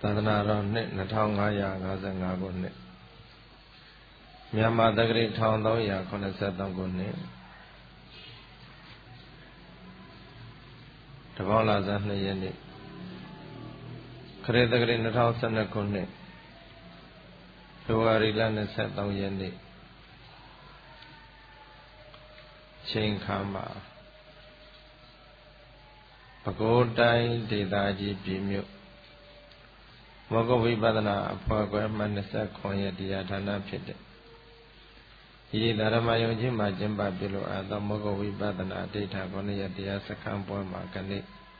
သနာတော်နှစ်2555ခုနှစ်မြန်မာတက္ကရာ1383ခုနှစ်တပေါင်းလဆန်း2ရက်နေ့ခရစ်တက္ကရာ2012ခုနှစ်ဖေဖော်ဝါရီလ23ရက်နေ့ချိန်ခါမှာပဲခူးတိုင်းဒေသကြီးပြည်မြို့မောဂဝိပဿနာအဖွဲ့ခွဲမှ29ရက်တရားဌာနဖြစ်တဲ့ဒီဓမ္မယုံကြီးမှာကျင်းပပြုလို့အပ်သောမောဂဝိပဿနာဒိဋ္ဌာ9ရက်တရားစခန်းပွဲမှာကနေ့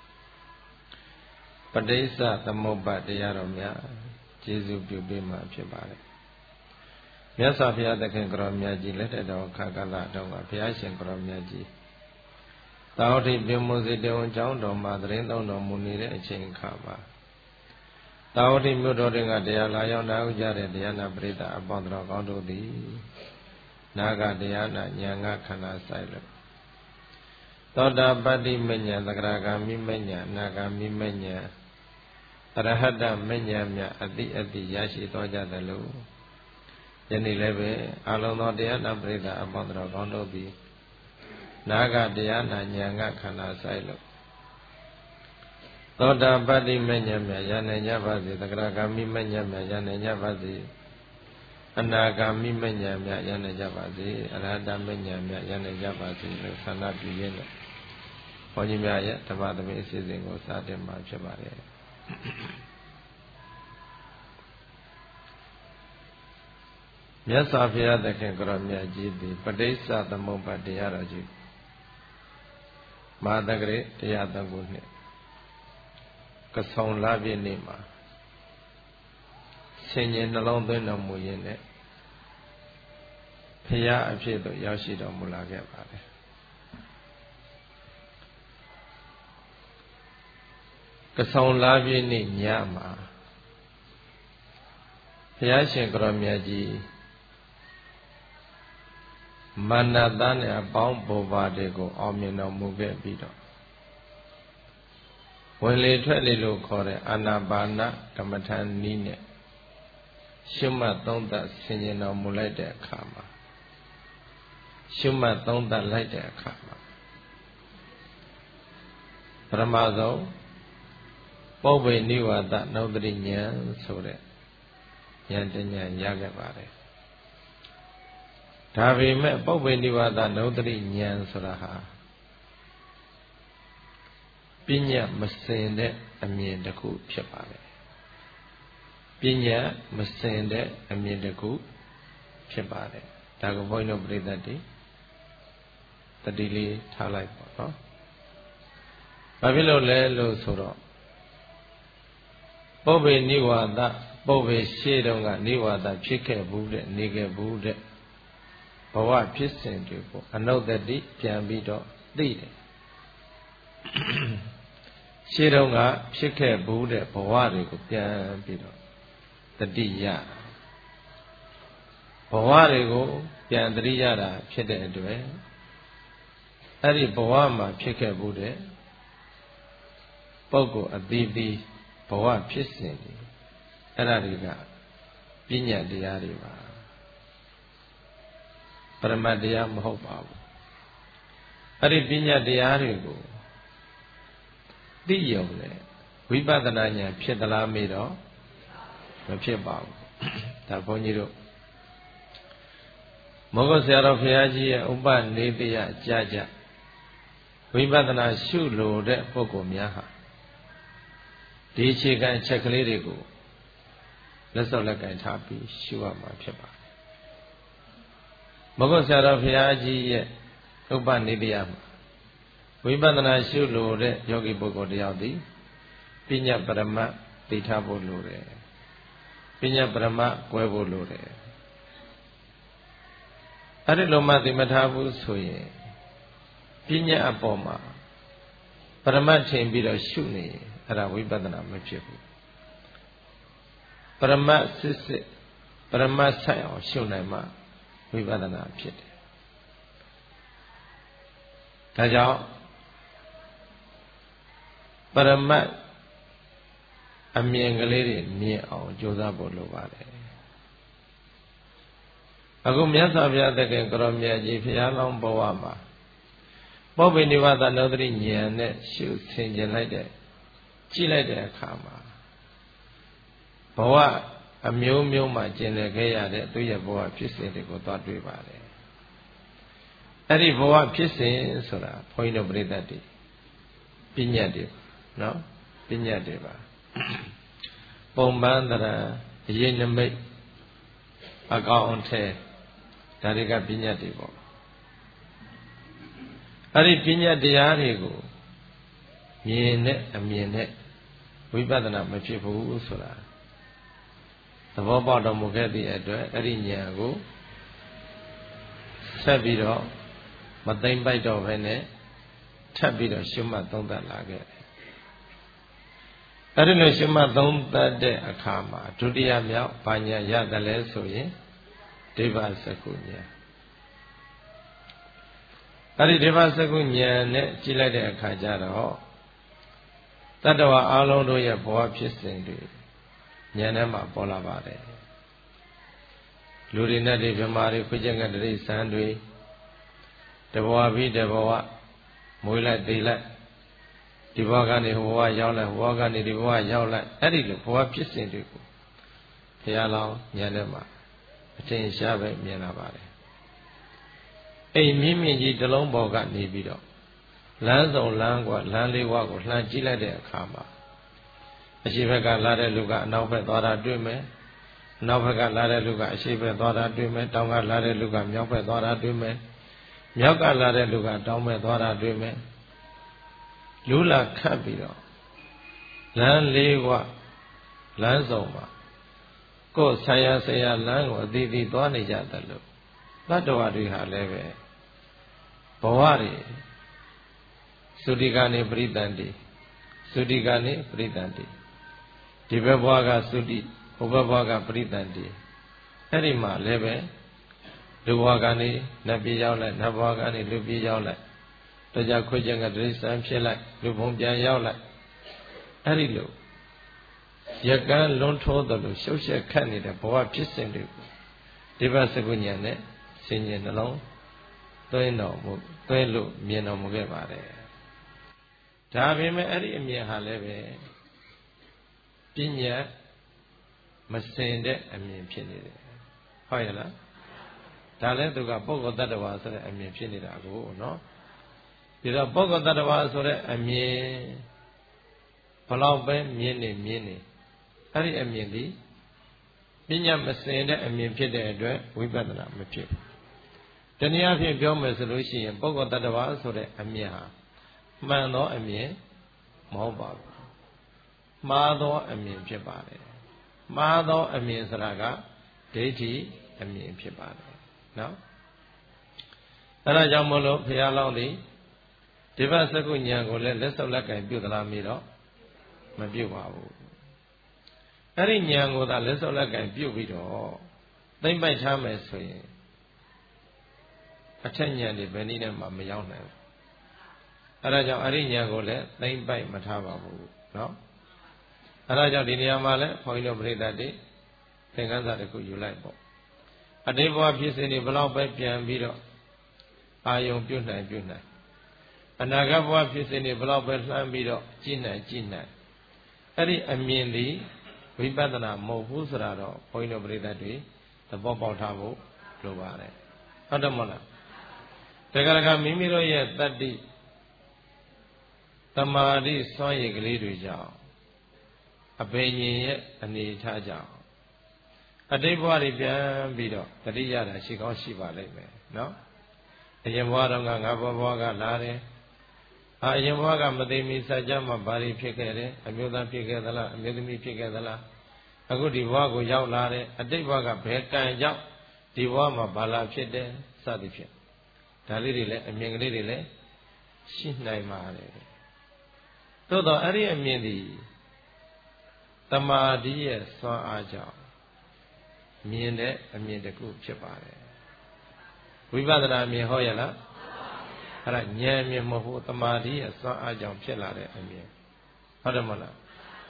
ပဋိစ္စသမုပ္ပါတရားတော်များကျေးဇူးပြုပေးမှာဖြစ်ပါတယ်မြတ်စွာဘုရားသခင်ကိုရောမြတ်ကြီးလက်ထက်တော်ခါကာလတော်ကဘုရားရှင်ကိုရောမြတ်ကြီးသာဝတိပြုမှုစီတေဝံကျောင်းတော်မှာသတင်းသုံးတော်မူနေတဲ့အချိန်ခါမှာသာဝတိမြို့တော်တွင်ကတရားလာရောက်နာဥကြတဲ့တရားနာပရိသတ်အပေါင်းတော်ကောင်းတို့သည်နာဂတရားနာဉာဏ်ကခန္ဓာဆိုင်လို့သောတာပတ္တိမဉ္ဇဉ်သဂရဂามိမဉ္ဇဉ်အနာဂามိမဉ္ဇဉ်အရဟတမဉ္ဇဉ်မြတ်အတိအတိရရှိတော်ကြသလိုယနေ့လည်းပဲအလုံးသောတရားနာပရိသတ်အပေါင်းတော်ကောင်းတို့သည်နာဂတရားနာဉာဏ်ကခန္ဓာဆိုင်လို့သောတာပတ္တိမဉ္ဇဉ်မြတ်ရနိုင်ကြပါစေသဂရဂามိမဉ္ဇဉ်မြတ်ရနိုင်ကြပါစေအနာဂามိမဉ္ဇဉ်မြတ်ရနိုင်ကြပါစေအရဟတမဉ္ဇဉ်မြတ်ရနိုင်ကြပါစေလို့ဆန္ဒပြုရင်းနဲ့ဘုန်းကြီးများရဲ့ဓမ္မသဘင်အစီအစဉ်ကိုစတင်မှာဖြစ်ပါတယ်မြတ်စွာဘုရားသခင်ကိုရောမြတ်ကြီးသည်ပဋိစ္စသမုပ္ပါတရားတော်ကြီးမဟာတက္ကရာ103ခုနှစ်ကဆုံလပြည့်နေ့မှာဆင်ញင်နှလုံးသွင်းတော်မူရင်းနဲ့ဘုရားအဖြစ်သို့ရောက်ရှိတော်မူလာခဲ့ပါတယ်ကဆုံလပြည့်နေ့ညမှာဘုရားရှင်ကိုရောမြတ်ကြီးမန္တသားနဲ့အပေါင်းဘုရားတွေကိုအောင်မြင်တော်မူခဲ့ပြီးတော့ဝင်လေထွက်လေလို့ခေါ်တဲ့အာနာပါနကမ္မထာနည်းနဲ့ရှုမှတ်သုံးသပ်ဆင်ခြင်တော်မူလိုက်တဲ့အခါမှာရှုမှတ်သုံးသပ်လိုက်တဲ့အခါမှာပရမဇောပုဗ္ဗေနိဝါဒနုတ္တိဉာဏ်ဆိုတဲ့ဉာဏ်တဉာဏ်ရခဲ့ပါတယ်ဒါပေမဲ့ပုဗ္ဗေနိဝါဒနုတ္တိဉာဏ်ဆိုတာဟာပညာမစင်တဲ့အမြင်တစ်ခုဖြစ်ပါတယ်ပညာမစင်တဲ့အမြင်တစ်ခုဖြစ်ပါတယ်ဒါကဘုန်းကြီးတို့ပြိဿတ်တွေတတိလေးထားလိုက်ပါနော်ဘာဖြစ်လို့လဲလို့ဆိုတော့ပုဗ္ဗေနိဝါဒပုဗ္ဗေရှေးတုန်းကနိဝါဒဖြစ်ခဲ့ဘူးတဲ့နေခဲ့ဘူးတဲ့ဘဝဖြစ်စဉ်တွေကိုအနုတ္တိပြန်ပြီးတော့သိတယ်ရှေးတုန်းကဖြစ်ခဲ့ဘူးတဲ့ဘဝတွေကိုပြန်ပြီးတော့တတိယဘဝတွေကိုပြန်တတိယတာဖြစ်တဲ့အတွက်အဲ့ဒီဘဝမှာဖြစ်ခဲ့ဘူးတဲ့ပုဂ္ဂိုလ်အသီးသီးဘဝဖြစ်စဉ်တွေအဲ့ဒါတွေကပညာတရားတွေပါပရမတ်တရားမဟုတ်ပါဘူးအဲ့ဒီပညာတရားတွေကိုသိရုံနဲ့ဝိပဿနာဉာဏ်ဖြစ်သလားမေးတော့မဖြစ်ပါဘူးဒါဘုန်းကြီးတို့မောဂဆရာတော်ဘုရားကြီးရဲ့ဥပနေတယကြာကြဝိပဿနာရှုလို့တဲ့ပုဂ္ဂိုလ်များဟာဒီအခြေခံအချက်ကလေးတွေကိုလက်စော့လက်ကင်ထားပြီးရှုရမှာဖြစ်ပါတယ်မောဂဆရာတော်ဘုရားကြီးရဲ့ဥပနေတယမှာဝိပဿနာရှုလို့တဲ့ယောဂီပုဂ္ဂိုလ်တယောက်သည်ပညာပရမတ်သိထားဖို့လိုတယ်ပညာပရမတ်ကွဲဖို့လိုတယ်အဲ့ဒီလိုမှသိမထားဘူးဆိုရင်ပညာအပေါ်မှာပရမတ်ထင်ပြီးတော့ရှုနေအဲ့ဒါဝိပဿနာမဖြစ်ဘူးပရမတ်စစ်ပရမတ်ဆိုင်အောင်ရှုနိုင်မှဝိပဿနာဖြစ်တယ်ဒါကြောင့်ပရမတ်အမြင်ကလေးတွေမြင်အောင်ကြိုးစားဖို့လိုပါတယ်အခုမြတ်စွာဘုရားသခင်ကိုရောမြတ်ကြီးဘုရားလောင်းဘဝမှာပုပ္ပိနိဗ္ဗာန်နောတရိဉာဏ်နဲ့ရှုဆင်ခြင်လိုက်တဲ့ကြည့်လိုက်တဲ့အခါမှာဘဝအမျိုးမျိုးမှာကျင်လည်ခဲ့ရတဲ့သူရဲ့ဘဝဖြစ်စဉ်တွေကိုသွားတွေ့ပါတယ်အဲ့ဒီဘဝဖြစ်စဉ်ဆိုတာဘုန်းကြီးတို့ပြိဿတ်တွေပညာတွေနော်ပညာတွေပါပုံပန်းတရံအရေးနမိတ်အကောင်အထည်ဒါတွေကပညာတွေပေါ့အဲ့ဒီပညာတရားတွေကိုမြင်နဲ့အမြင်နဲ့ဝိပဿနာမဖြစ်ဘူးဆိုတာသဘောပေါက်တော်မူခဲ့သည့်အတွက်အဲ့ဒီဉာဏ်ကိုဆက်ပြီးတော့မသိမ့်ပိုက်တော့ဘဲနဲ့ထပ်ပြီးတော့ရှုမှတ်သုံးသပ်လာခဲ့တယ်အဲ့ဒီလိုရှုမှတ်သုံးသပ်တဲ့အခါမှာဒုတိယမြောက်ဘာဉာဏ်ရတယ်လဲဆိုရင်ဒိဗ္ဗစကုဉာဏ်အဲ့ဒီဒိဗ္ဗစကုဉာဏ်နဲ့ကြည့်လိုက်တဲ့အခါကျတော့တတ္တဝါအလုံးတို့ရဲ့ဘဝဖြစ်စဉ်တွေဉာဏ်ထဲမှာပေါ်လာပါတယ်လူတွေနဲ့ဒီဗမာတွေခွေးကျင်ကတိရိစ္ဆာန်တွေတဘဝပြီးတဘဝမွေးလိုက်သိလိုက်ဒီဘဝကနေဟိုဘဝရောက်လိုက်ဟိုဘဝကနေဒီဘဝရောက်လိုက်အဲ့ဒီလိုဘဝဖြစ်စဉ်တွေကိုဘုရားလောင်းဉာဏ်ထဲမှာအထင်ရှားပဲမြင်လာပါတယ်အိမ်မြင့်မြင့်ကြီးတစ်လုံးပေါ်ကနေပြီးတော့လမ်းစုံလမ်းကလမ်းလေးဝါကိုလှမ်းကြည့်လိုက်တဲ့အခါမှာအရှိဘက်ကလာတဲ့လူကအနောက်ဘက်သွားတာတွေ့မယ်အနောက်ဘက်ကလာတဲ့လူကအရှိဘက်သွားတာတွေ့မယ်တောင်ကလာတဲ့လူကမြောက်ဘက်သွားတာတွေ့မယ်မြောက်ကလာတဲ့လူကတောင်ဘက်သွားတာတွေ့မယ်လူလာခတ်ပြီးတော့လမ်းလေးဝလမ်းစုံမှာကိုယ်ဆရာဆရာလမ်းကိုအသီးသီးသွားနေကြတယ်လို့တတ္တဝါတွေဟာလည်းပဲဘဝတွေသုတိကနေပရိသန္တိသုတိကနေပရိသန္တိဒီဘက်ဘဝကသုတိဟိုဘက်ဘဝကပရိသန္တိအဲ့ဒီမှာလည်းပဲလူဘဝကနေနတ်ပြည်ရောက်လိုက်နတ်ဘဝကနေလူပြည်ရောက်လိုက်တကြခွေကျင်ကတိရိစ္ဆာန်ဖြစ်လိုက်လူဘုံပြန်ရောက်လိုက်အဲ့ဒီလိုရကန်းလွန်ထိုးတယ်လို့ရှုပ်ရှက်ခတ်နေတဲ့ဘဝဖြစ်စဉ်တွေကိုဒီဘစကုဉာဏ်နဲ့ဆင်ញင်နှလုံးသွင်းတော်မူသွင်းလို့မြင်တော်မူခဲ့ပါတယ်ဒါပေမဲ့အဲ့ဒီအမြင်ဟာလည်းပဲပညာမစင်တဲ့အမြင်ဖြစ်နေတယ်ဟုတ်ရဲ့လားဒါလည်းသူကပုဂ္ဂိုလ်တ attva ဆိုတဲ့အမြင်ဖြစ်နေတာကိုနော်ဒီတော့ပုဂ္ဂိုလ်တ attva ဆိုတဲ့အမြင်ဘလောက်ပဲမြင်နေအဲ့ဒီအမြင်ဒီပညာမစင်တဲ့အမြင်ဖြစ်တဲ့အတွက်ဝိပဿနာမဖြစ်ဘူးတနည်းအားဖြင့်ပြောမယ်ဆိုလို့ရှိရင်ပုဂ္ဂိုလ်တ attva ဆိုတဲ့အမြင်ဟာမှန်သောအမြင်မဟုတ်ပါဘူးမှားသောအမြင်ဖြစ်ပါတယ်မှားသောအမြင်ဆိုတာကဒိဋ္ဌိအမြင်ဖြစ်ပါတယ်နော်အဲဒါကြောင့်မလို့ဘုရားလောင်းသည်ဒီဘစကုဉာဏ်ကိုလည်းလက်ဆုပ်လက်ကင်ပြုသလားမေးတော့မပြုပါဘူးအဲ့ဒီဉာဏ်ကိုသာလက်ဆုပ်လက်ကင်ပြုပြီးတော့သိမ့်ပိုက်ထားမယ်ဆိုရင်အထက်ဉာဏ်တွေဘယ်နည်းနဲ့မှမရောက်နိုင်ဘူးအဲဒါကြောင့်အရိဉာဏ်ကိုလည်းသိမ့်ပိုက်မထားပါဘူးနော်အဲဒါကြောင့်ဒီနေရာမှာလည်းဘုန်းကြီးတို့ပြိဿတ်တွေသင်္ကန်းစာတစ်ခုယူလိုက်ပေါ့အတိတ်ဘဝဖြစ်စဉ်တွေဘလောက်ပဲပြန်ပြီးတော့အာယုံပြုတ်နိုင်အနာဂတ်ဘဝဖြစ်စဉ်တွေဘလောက်ပဲလှမ်းပြီးတော့ကြည့်နိုင်အဲ့ဒီအမြင်ဒီဝိပဿနာမဟုတ်ဘူးဆိုတာတော့ဘုန်းကြီးတို့ပြိဿတ်တွေသဘောပေါက်ထားဖို့လိုပါတယ်ဟုတ်တယ်မဟုတ်လားတခါတခါမိမိတို့ရဲ့တတ္တိတမာတိစွမ်းရည်ကလေးတွေကြောင့်အဘိညာဉ်ရဲ့အနေထားကြောင့်အတိတ်ဘဝတွေပြန်ပြီးတော့တတိယတာရှိကောင်းရှိပါလိမ့်မယ်နော်အရင်ဘဝတော့ငါဘဝကလာတယ်အရင်ဘဝကမသိမီစัจ जा မှာဘာတွေဖြစ်ခဲ့တယ်အမျိုးသားဖြစ်ခဲ့သလားအမျိုးသမီးဖြစ်ခဲ့သလားအခုဒီဘဝကိုရောက်လာတယ်အတိတ်ဘဝကဘယ်ကံကြောင့်ဒီဘဝမှာဘာလာဖြစ်တယ်စသည်ဖြင့်ဒါလေးတွေလည်းအမြင်ကလေးတွေလည်းရှိနိုင်ပါတယ်သို့တော့အဲ့ဒီအမြင်ဒီတမာတိရဲ့စွမ်းအားကြောင့်မြင်တဲ့အမြင်တစ်ခုဖြစ်ပါတယ်ဝိပဿနာအမြင်ဟုတ်ရဲ့လားအဲ့ဒါဉာဏ်အမြင်မဟုတ်ဘူးတမာတိရဲ့စွမ်းအားကြောင့်ဖြစ်လာတဲ့အမြင်ဟုတ်တယ်မဟုတ်လား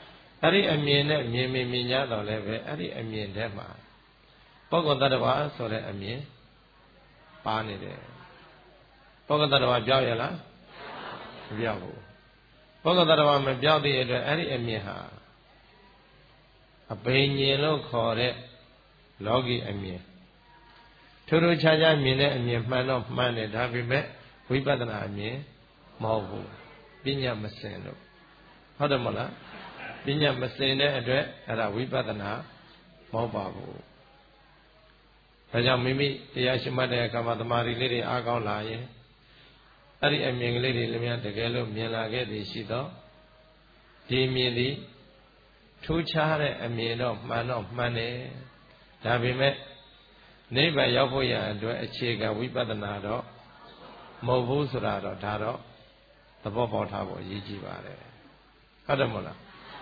အဲ့ဒီအမြင်နဲ့မြင်မြင်ကြတော့လည်းပဲအဲ့ဒီအမြင်ထဲမှာပုဂ္ဂိုလ်တ attva ဆိုတဲ့အမြင်ပါနေတယ်ပုဂ္ဂိုလ်တ attva ပြောက်ရလားမပြောက်ဘူးပုဂ္ဂိုလ်တ attva မပြောက်တဲ့အတွက်အဲ့ဒီအမြင်ဟာအဘိညာဉ်လို့ခေါ်တဲ့လောကီအမြင်ထူးထူးခြားခြားမြင်တဲ့အမြင်မှန်တော့မှန်တယ်ဒါပေမဲ့ဝိပဿနာအမြင်မဟုတ်ဘူးပညာမစင်လို့ဟုတ်တယ်မဟုတ်လားပညာမစင်တဲ့အတွက်အဲ့ဒါဝိပဿနာမဟုတ်ပါဘူးဒါကြောင့်မိမိတရားရှိမှတ်တဲ့အခါမှာသမာဓိလေးတွေအားကောင်းလာရင်အဲ့ဒီအမြင်ကလေးတွေလည်းများတကယ်လို့မြင်လာခဲ့သည်ရှိတော့ဒီမြင်သည်ထူးခြားတဲ့အမြင်တော့မှန်တယ်ဒါပေမဲ့နိဗ္ဗာန်ရောက်ဖို့ရအတွက်အခြေခံဝိပဿနာတော့မဟုတ်ဘူးဆိုတာတော့ဒါတော့သဘောပေါက်ထားဖို့အရေးကြီးပါတယ်ဟုတ်တယ်မဟုတ်လား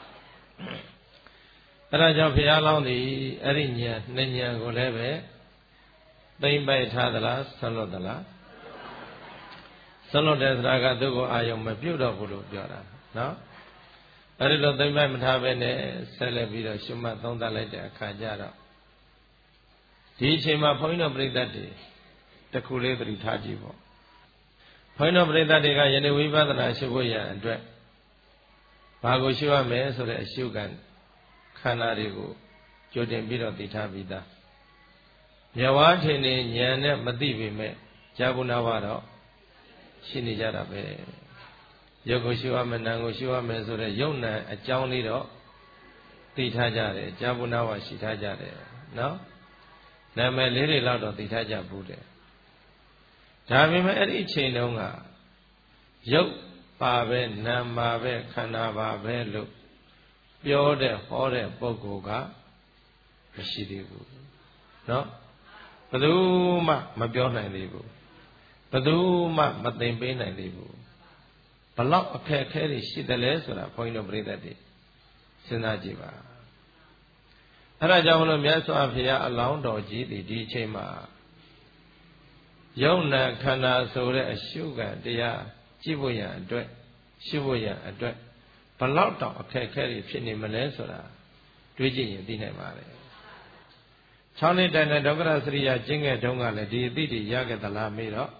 အဲ့ဒါကြောင့်ဘုရားလောင်းသည်အဲ့ဒီဉာဏ်နှစ်ဉာဏ်ကိုလည်းပဲသိမ့်ပိုက်ထားသလားဆွလွတ်သလားဆွလွတ်တဲ့သရာကသူ့ကိုအာယုံမပြုတ်တော့ဘူးလို့ပြောတာနော်အဲ့ဒီလိုသိမ့်ပိုက်မထားပဲနဲ့ဆက်လက်ပြီးတော့ရှုမှတ်သုံးသပ်လိုက်တဲ့အခါကျတော့ဒီအချိန်မှာဘုန်းကြီးတို့ပြိဿတ်တွေတခုလေးသတိထားကြည့်ပေါ့ဘုန်းကြီးတို့ပြိဿတ်တွေကယနေ့ဝိပဿနာရှုဖို့ရအတွက်ဘာကိုရှုရမလဲဆိုတဲ့အရှုခံခန္ဓာတွေကိုကြိုတင်ပြီးတော့သိထားပြီးသားမြဝါထင်နေဉာဏ်နဲ့မသိပေမဲ့ဇာကုဏဝတော့ရှိနေကြတာပဲရုပ်ကိုရှုရမယ်နာမ်ကိုရှုရမယ်ဆိုတဲ့ယုံနာအကြောင်းလေးတော့သိထားကြတယ်ဇာကုဏဝရှိထားကြတယ်နော်နာမည်လေးတွေတော့သိထားကြဘူးတဲ့ဒါပေမဲ့အဲ့ဒီအချိန်တုန်းကရုပ်ပါပဲနာမ်ပါပဲခန္ဓာပါပဲလို့ပြောတဲ့ဟောတဲ့ပုဂ္ဂိုလ်ကမရှိသေးဘူးเนาะဘယ်သူမှမပြောနိုင်သေးဘူးဘယ်သူမှမသိပေးနိုင်သေးဘူးဘလောက်အခက်အခဲတွေရှိတယ်လဲဆိုတာဘုန်းကြီးတို့ပြိဿတ်တွေစဉ်းစားကြည့်ပါအဲ့ဒါကြောင့်မလို့မြတ်စွာဘုရားအလောင်းတော်ကြီးဒီအချိန်မှာယုံနာခန္ဓာဆိုတဲ့အရှုခံတရားကြည့်ဖို့ရအတွက်ရှုဖို့ရအတွက်ဘလောက်တောင်အခက်အခဲတွေဖြစ်နေမလဲဆိုတာတွေးကြည့်ရင်သိနိုင်ပါတယ်6နှစ်တိုင်တဲ့ဒုက္ခရစရိယကျင့်ခဲ့တုန်းကလည်းဒီအသိတွေရခဲ့သလားမေးတော့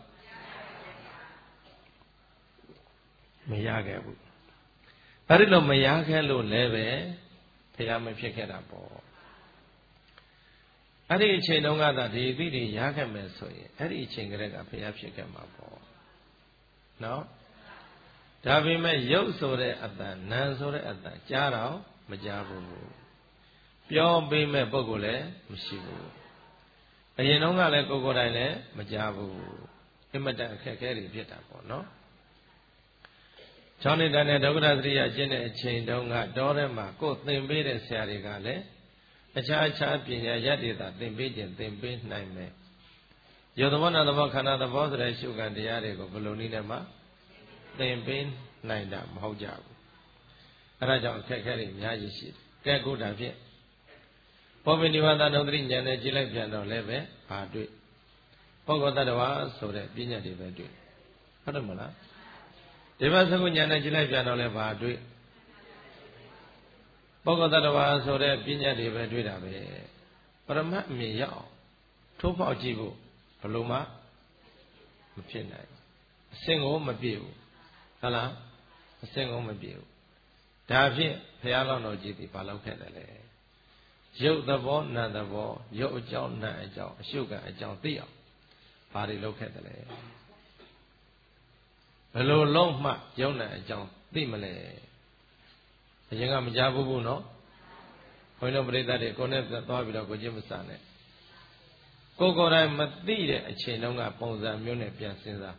မရခဲ့ဘူးအဲ့ဒီလိုမရခဲ့လို့လည်းပဲဘုရားမဖြစ်ခဲ့တာပေါ့အဲ့ဒီအချိန်တုန်းကသာဒီအသိတွေရခဲ့မယ်ဆိုရင်အဲ့ဒီအချိန်ကလေးကဘုရားဖြစ်ခဲ့မှာပေါ့နော်ဒါပေမဲ့ရုပ်ဆိုတဲ့အတန်နာမ်ဆိုတဲ့အတန်ကြားတော့မကြားဘူးပြောပေးမဲ့ပုဂ္ဂိုလ်လည်းမရှိဘူးအရင်တုန်းကလည်းကိုယ်ကိုယ်တိုင်လည်းမကြားဘူးအမတန်အခက်အခဲတွေဖြစ်တာပေါ့နော်6နှစ်တန်းနဲ့ဒုက္ခရသရိယကျင့်တဲ့အချိန်တုန်းကတောထဲမှာကိုယ်သင်ပေးတဲ့ဆရာတွေကလည်းအခြားပညာရတ္တိသာသင်ပေးခြင်းသင်ပေးနိုင်မယ်ရုပ်သဘောနာသဘောခန္ဓာသဘောဆိုတဲ့ရှုခံတရားတွေကိုဘယ်လိုနည်းနဲ့မှသင်ပေးနိုင်တာမဟုတ်ကြဘူးအဲဒါကြောင့်အခက်အခဲတွေအများကြီးရှိတယ်ကဲခုဒါဖြင့်ဘောပိနိဝါဒနုဒ္ဓရိဉာဏ်နဲ့ကြည့်လိုက်ပြန်တော့လည်းပဲဘာတွေ့ပုဂ္ဂိုလ်တ attva ဆိုတဲ့ပညာတွေပဲတွေ့ဟုတ်တယ်မလားဒီဘက်သကုဉာဏ်နဲ့ကြည့်လိုက်ပြန်တော့လည်းဘာတွေ့ပုဂ္ဂိုလ်တ attva ဆိုတဲ့ပညာတွေပဲတွေ့တာပဲပရမတ်အမြင်ရောက်ထိုးဖောက်ကြည့်ဖို့ဘလို့မှမဖြစ်နိုင်အစင်ကိုမပြည့်ဘူးဟုတ်လားအစင်ကိုမပြည့်ဘူးဒါဖြင့်ဘုရားလောင်းတော်ကြီးဒီဘာလုပ်ခဲ့တယ်လဲရုပ်သဘောနာသဘောရုပ်အကြောင်းနာအကြောင်းအရှုခံအကြောင်းသိအောင်ဘာတွေလုပ်ခဲ့တယ်လဲဘယ်လိုလုံးမှရုပ်နာအကြောင်းသိမလဲအရင်ကမကြားဘူးနော်ဘုန်းတော်ပရိသတ်တွေကိုယ်နဲ့သွားပြီးတော့ကိုချင်းမစားနဲ့ကိုယ်တိုင်မသိတဲ့အချိန်တုန်းကပုံစံမျိုးနဲ့ပြန်စဉ်းစား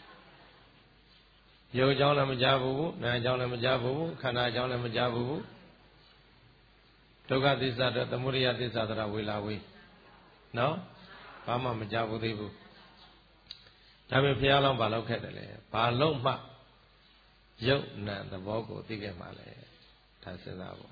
ရုပ်အကြောင်းလည်းမကြားဘူးနာအကြောင်းလည်းမကြားဘူးခန္ဓာအကြောင်းလည်းမကြားဘူးဒုက္ခသစ္စာတို့သမုဒယသစ္စာတို့ဝေလာဝေးနော်ဘာမှမကြားဘူးသေးဘူးဒါပေမဲ့ဘုရားလောင်းဘာလုပ်ခဲ့တယ်လဲဘာလို့မှရုပ်နာသဘောကိုသိခဲ့မှလဲဒါစဉ်းစားဖို့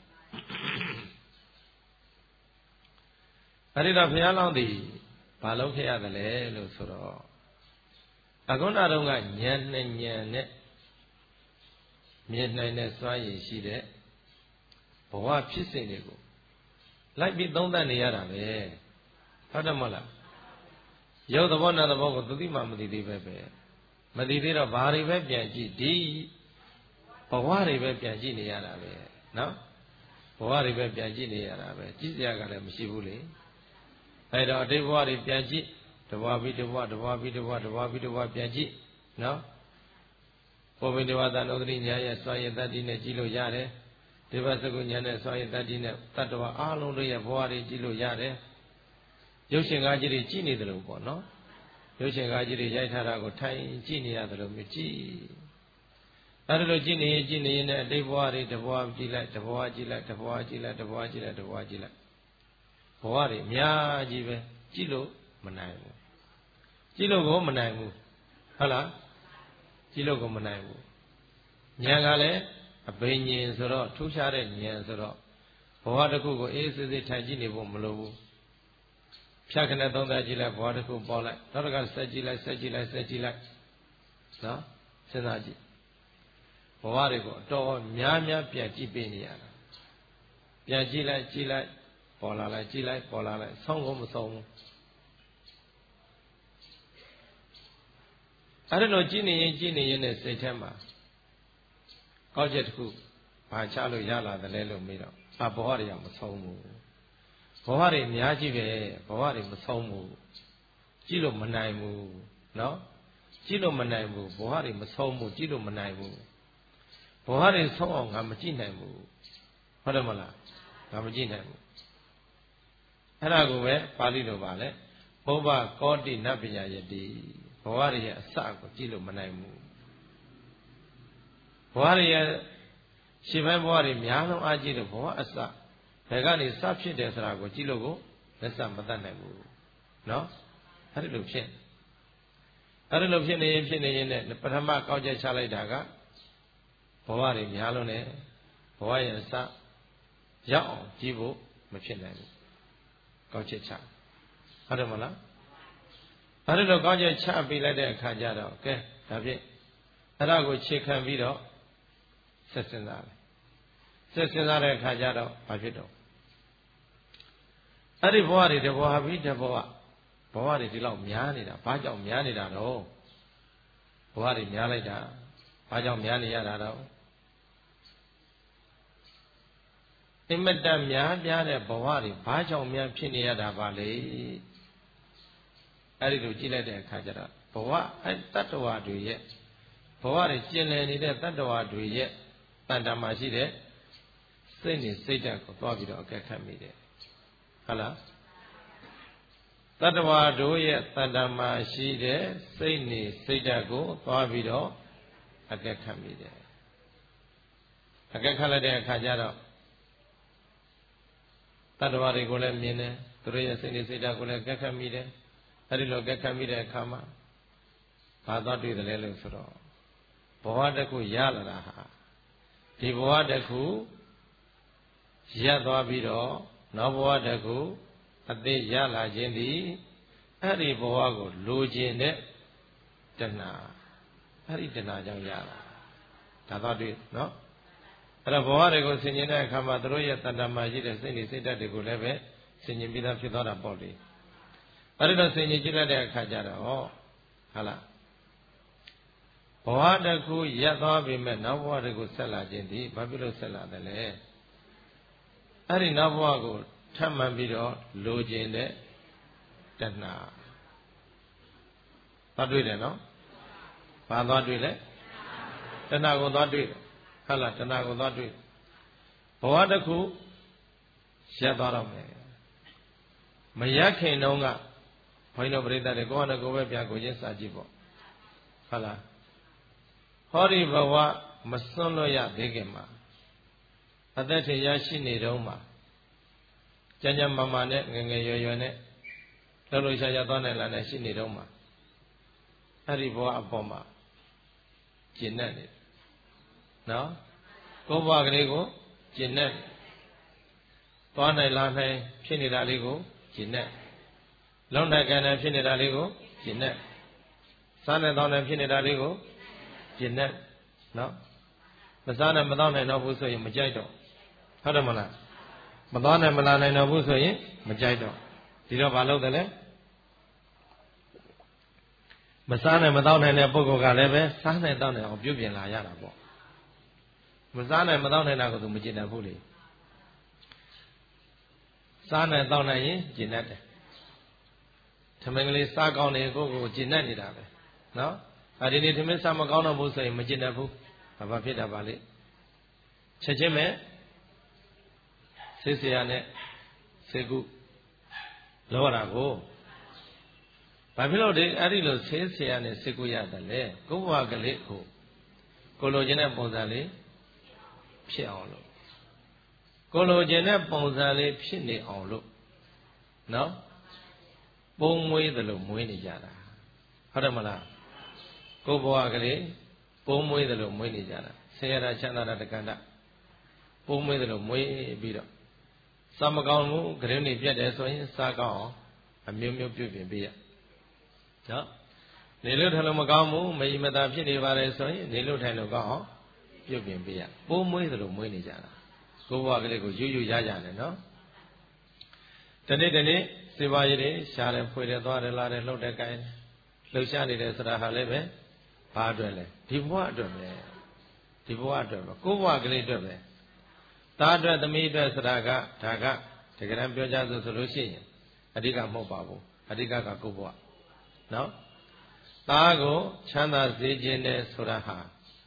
အဲ့ဒီတော့ဘုရားလောင်းသည်ဘာလုပ်ခဲ့ရတယ်လဲလို့ဆိုတော့အခုနတုန်းကဉာဏ်နဲ့ဉာဏ်နဲ့မြင်နိုင်တဲ့စွမ်းရည်ရှိတဲ့ဘဝဖြစ်စဉ်တွေကိုလိုက်ပြီးသုံးသပ်နေရတာပဲဟုတ်တယ်မဟုတ်လားရုပ်သဘောနာသဘောကိုသူသိမှမသိသေးပဲမသိသေးတော့ဘာတွေပဲပြန်ကြည့်ဒီဘဝတွေပဲပြန်ကြည့်နေရတာပဲနော်ဘဝတွေပဲပြန်ကြည့်နေရတာပဲကြည့်စရာကလည်းမရှိဘူးလေအဲတော့အတိတ်ဘဝတွေပြန်ကြည့်တဘဝပြီးတဘဝတဘဝပြီးတဘဝတဘဝပြီးတဘဝပြန်ကြည့်နော်ပုဗ္ဗေတဝသနုဒတိညာရဲ့စွမ်းရည်တတ္တိနဲ့ကြည့်လို့ရတယ်ဒီဘသကုညာနဲ့စွမ်းရည်တတ္တိနဲ့တတ္တဝါအားလုံးတို့ရဲ့ဘဝတွေကြည့်လို့ရတယ်ရုပ်ရှင်ကားကြီးတွေကြည့်နေတယ်လို့ပေါ့နော်ရုပ်ရှင်ကားကြီးတွေရိုက်ထားတာကိုထိုင်ကြည့်နေရတယ်လို့မျိုးကြည့်အဲ့ဒါလိုကြည့်နေရင်နဲ့အတိတ်ဘဝတွေတဘဝကြည့်လိုက်တဘဝကြည့်လိုက်တဘဝကြည့်လိုက်တဘဝကြည့်လိုက်တဘဝကြည့်လိုက်ဘဝတွေအများကြီးပဲကြည့်လို့မနိုင်ဘူးကြည့်လို့ကိုမနိုင်ဘူးဟုတ်လားကြည့်လို့ကိုမနိုင်ဘူးဉာဏ်ကလည်းအဘိညာဉ်ဆိုတော့ထူးခြားတဲ့ဉာဏ်ဆိုတော့ဘဝတစ်ခုကိုအေးစစ်စစ်ထိုင်ကြည့်နေဖို့မလိုဘူးဖြတ်ခနဲ့သုံးသပ်ကြည့်လိုက်ဘဝတစ်ခုပေါ်လိုက်နောက်တစ်ခါဆက်ကြည့်လိုက်ဆက်ကြည့်လိုက်ဆက်ကြည့်လိုက်နော်စဉ်းစားကြည့်ဘဝတွေကိုအတော်များများပြန်ကြည့်ပေးနေရတာပြန်ကြည့်လိုက်ပေါ်လာလိုက်ကြည့်လိုက်ပေါ်လာလိုက်ဆုံးကုန်မဆုံးဘူးအဲ့ဒါလို့ကြည့်နေရင်နဲ့စိတ်ထဲမှာကောက်ချက်တစ်ခုဘာချလို့ရလာတယ်လဲလို့မေးတော့ဘဝတွေကမဆုံးဘူးဘဝတွေအများကြီးပဲဘဝတွေမဆုံးဘူးကြည့်လို့မနိုင်ဘူးနော်ကြည့်လို့မနိုင်ဘူးဘဝတွေမဆုံးဘူးကြည့်လို့မနိုင်ဘူးဘဝတွေဆုံးအောင်ငါမကြည့်နိုင်ဘူးဟုတ်တယ်မလားငါမကြည့်နိုင်ဘူးအဲ့ဒါကိုပဲပါဠိလိုပါလဲဘုဗ္ဗကောတိနပညာယတိဘဝတွေရဲ့အစကိုကြည့်လို့မနိုင်ဘူးဘဝတွေရဲ့ရှင်ဘဘဝတွေများလုံးအားကြည့်လို့ဘဝအစဘယ်ကနေစဖြစ်တယ်ဆိုတာကိုကြည့်လို့ကိုလက်စမတတ်နိုင်ဘူးနော်အဲ့ဒီလိုဖြစ်နေရင်နဲ့ပထမကောက်ချက်ချလိုက်တာကဘဝတွေများလုံးနဲ့ဘဝရဲ့အစရောက်အောင်ကြည့်ဖို့မဖြစ်နိုင်ဘူးကောက်ချက်ချဟုတ်တယ်မလားအဲ့ဒီလိုကောက်ချက်ချပြီးလိုက်တဲ့အခါကျတော့ကဲဒါဖြင့်အဲ့ဒါကိုခြေခံပြီးတော့ဆက်စဉ်းစားတဲ့အခါကျတော့ဘာဖြစ်တော့အဲ့ဒီဘဝတွေတဘဝပြီးတဘဝတွေဒီလောက်များနေတာဘာကြောင့်များနေတာတော့ဘဝတွေများလိုက်တာဘာကြောင့်များနေရတာတော့အင်မတန်များပြားတဲ့ဘဝတွေဘာကြောင့်များဖြစ်နေရတာပါလေအဲ့ဒီလိုကြည့်လိုက်တဲ့အခါကျတော့ဘဝအဲ့တတ္တဝါတွေရဲ့ဘဝတွေကျင်လည်နေတဲ့တတ္တဝါတွေရဲ့တဏ္ဍာမှာရှိတဲ့စိတ်နဲ့စိတ်ဓာတ်ကိုသွားပြီးတော့အကဲခတ်မိတယ်ဟုတ်လားတတ္တဝါတို့ရဲ့တဏ္ဍာမှာရှိတဲ့စိတ်နဲ့စိတ်ဓာတ်ကိုသွားပြီးတော့အကဲခတ်မိတယ်အကဲခတ်လိုက်တဲ့အခါကျတော့တတ္တဝါတွေကိုလည်းမြင်တယ်သူတို့ရဲ့စိတ်နဲ့စိတ်ဓာတ်ကိုလည်းအကဲခတ်မိတယ်အဲ့ဒီလိုအကဲခတ်မိတဲ့အခါမှာဘာသွားတွေ့တယ်လဲလို့ဆိုတော့ဘဝတစ်ခုရလာတာဟာဒီဘဝတစ်ခုရပ်သွားပြီးတော့နောက်ဘဝတစ်ခုအသေးရလာခြင်းသည်အဲ့ဒီဘဝကိုလိုချင်တဲ့တဏှာအဲ့ဒီတဏှာကြောင့်ရလာဒါသွားတွေ့နော်အဲ့တော့ဘဝတွေကိုဆင်ခြင်တဲ့အခါမှာသူတို့ရဲ့တဏ္ဍာမှာရှိတဲ့စိတ်နဲ့စိတ်ဓာတ်တွေကိုလည်းပဲဆင်ခြင်ပြီးသားဖြစ်သွားတာပေါ့လေအဲ့ဒီတော့ဆင်ခြင်ကြည့်လိုက်တဲ့အခါကျတော့ဟုတ်လားဘဝတစ်ခုရပ်သွားပြီမဲ့နောက်ဘဝတစ်ခုဆက်လာခြင်းဒီဘာဖြစ်လို့ဆက်လာတယ်လဲအဲ့ဒီနောက်ဘဝကိုထပ်မှန်ပြီးတော့လိုချင်တဲ့တဏှာသွားတွေ့တယ်နော်ဘာသွားတွေ့လဲတဏှာကိုသွားတွေ့တယ်ဟုတ်လားတဏှာကိုသွားတွေ့ဘဝတစ်ခုရပ်သွားတော့မယ်မရပ်ခင်တုန်းကဘုန်းကြီးတို့ပြိဿတွေကိုယ့်ဟာကိုယ်ပဲပြန်ကိုချင်းစာကြည့်ပေါ့ဟုတ်လားဟောဒီဘဝမစွန့်လွတ်ရသေးခင်မှာအသက်ထင်ရရှိနေတုန်းမှာကြမ်းကြမ်းမာမာနဲ့ငယ်ငယ်ရွယ်ရွယ်နဲ့လှုပ်လှုပ်ရှားရှားသွားနိုင်လာနဲ့ရှိနေတုန်းမှာအဲ့ဒီဘဝအပေါ်မှာကျင့်တတ်တယ်နော်ကိုယ်ဘဝကလေးကိုကျင့်တတ်သွားနိုင်လာနိုင်ဖြစ်နေတာလေးကိုကျင့်တတ်လုံနိုင်ကန်နိုင်ဖြစ်နေတာလေးကိုကျင့်တတ်စားနေတောင်းနေဖြစ်နေတာလေးကိုကျင့်တတ်နော်မစားနဲ့မတောင်းနိုင်တော့ဘူးဆိုရင်မကြိုက်တော့ဟဟုတ်တယ်မလားမသွားနိုင်မလာနိုင်တော့ဘူးဆိုရင်မကြိုက်တော့ဒီတော့ဘာလုပ်တယ်လဲမစားနိုင်မတော့နိုင်တဲ့ပုဂ္ဂိုလ်ကလည်းပဲစားနိုင်တော့နိုင်အောင်ပြုပြင်လာရတာပေါ့မစားနိုင်မတော့နိုင်တာကိုသူမကျင့်တတ်ဘူးလေစားနိုင်တော့နိုင်ရင်ကျင့်တတ်တယ်ထမင်းကလေးစားကောင်းတယ်ကိုယ့်ကိုကျင့်တတ်နေတာပဲနော်ဒီနေ့ထမင်းစားမကောင်းတော့ဘူးဆိုရင်မကျင့်တတ်ဘူးဘာဖြစ်တာပါလဲချက်ချင်းပဲဆေးဆရာနဲ့ဆေးကုလောရတာကိုဘာဖြစ်လို့ဒီအဲ့ဒီလိုဆေးဆရာနဲ့ဆေးကုရတယ်လဲကိုယ့်ဘဝကလေးကိုလိုချင်တဲ့ပုံစံလေးဖြစ်အောင်လို့ကိုလိုချင်တဲ့ပုံစံလေးဖြစ်နေအောင်လို့နော်ပုံမွေးတယ်လို့မွေးနေကြတာဟုတ်တယ်မလားကိုယ့်ဘဝကလေးပုံမွေးတယ်လို့မွေးနေကြတာဆင်းရဲတာချမ်းသာတာတက္ကန္တပုံမွေးတယ်လို့မွေးပြီးတော့စားမကောင်းဘူးဂရုနေပြတ်တယ်ဆိုရင်စားကောင်းအောင်အမျိုးမျိုးပြုပြင်ပေးရနော်နေလို့ထိုင်လို့မကောင်းဘူးမယိမတာဖြစ်နေပါလေဆိုရင်နေလို့ထိုင်လို့ကောင်းအောင်ပြုပြင်ပေးရပုံမွေးတယ်လို့မွေးနေကြတာကိုယ့်ဘဝကလေးကိုယူရကြတယ်နော်တနေ့စေပါရည်တွေရှားတယ်ဖွေတယ်သွားတယ်လာတယ်လှုပ်တယ်ကိုင်းလှုပ်ရှားနေတယ်ဆိုတာဟာလည်းပဲဘာအတွက်လဲဒီဘဝအတွက်ပဲဒီဘဝအတွက်ပဲကိုယ့်ဘဝကလေးအတွက်ပဲသားအတွက်သမီးအတွက်ဆိုတာကဒါကတကယ်တမ်းပြောကြဆိုလို့ရှိရင်အဓိကမဟုတ်ပါဘူးအဓိကကကိုယ့်ဘဝနော်သားကိုချမ်းသာစေခြင်းနဲ့ဆိုတာဟာ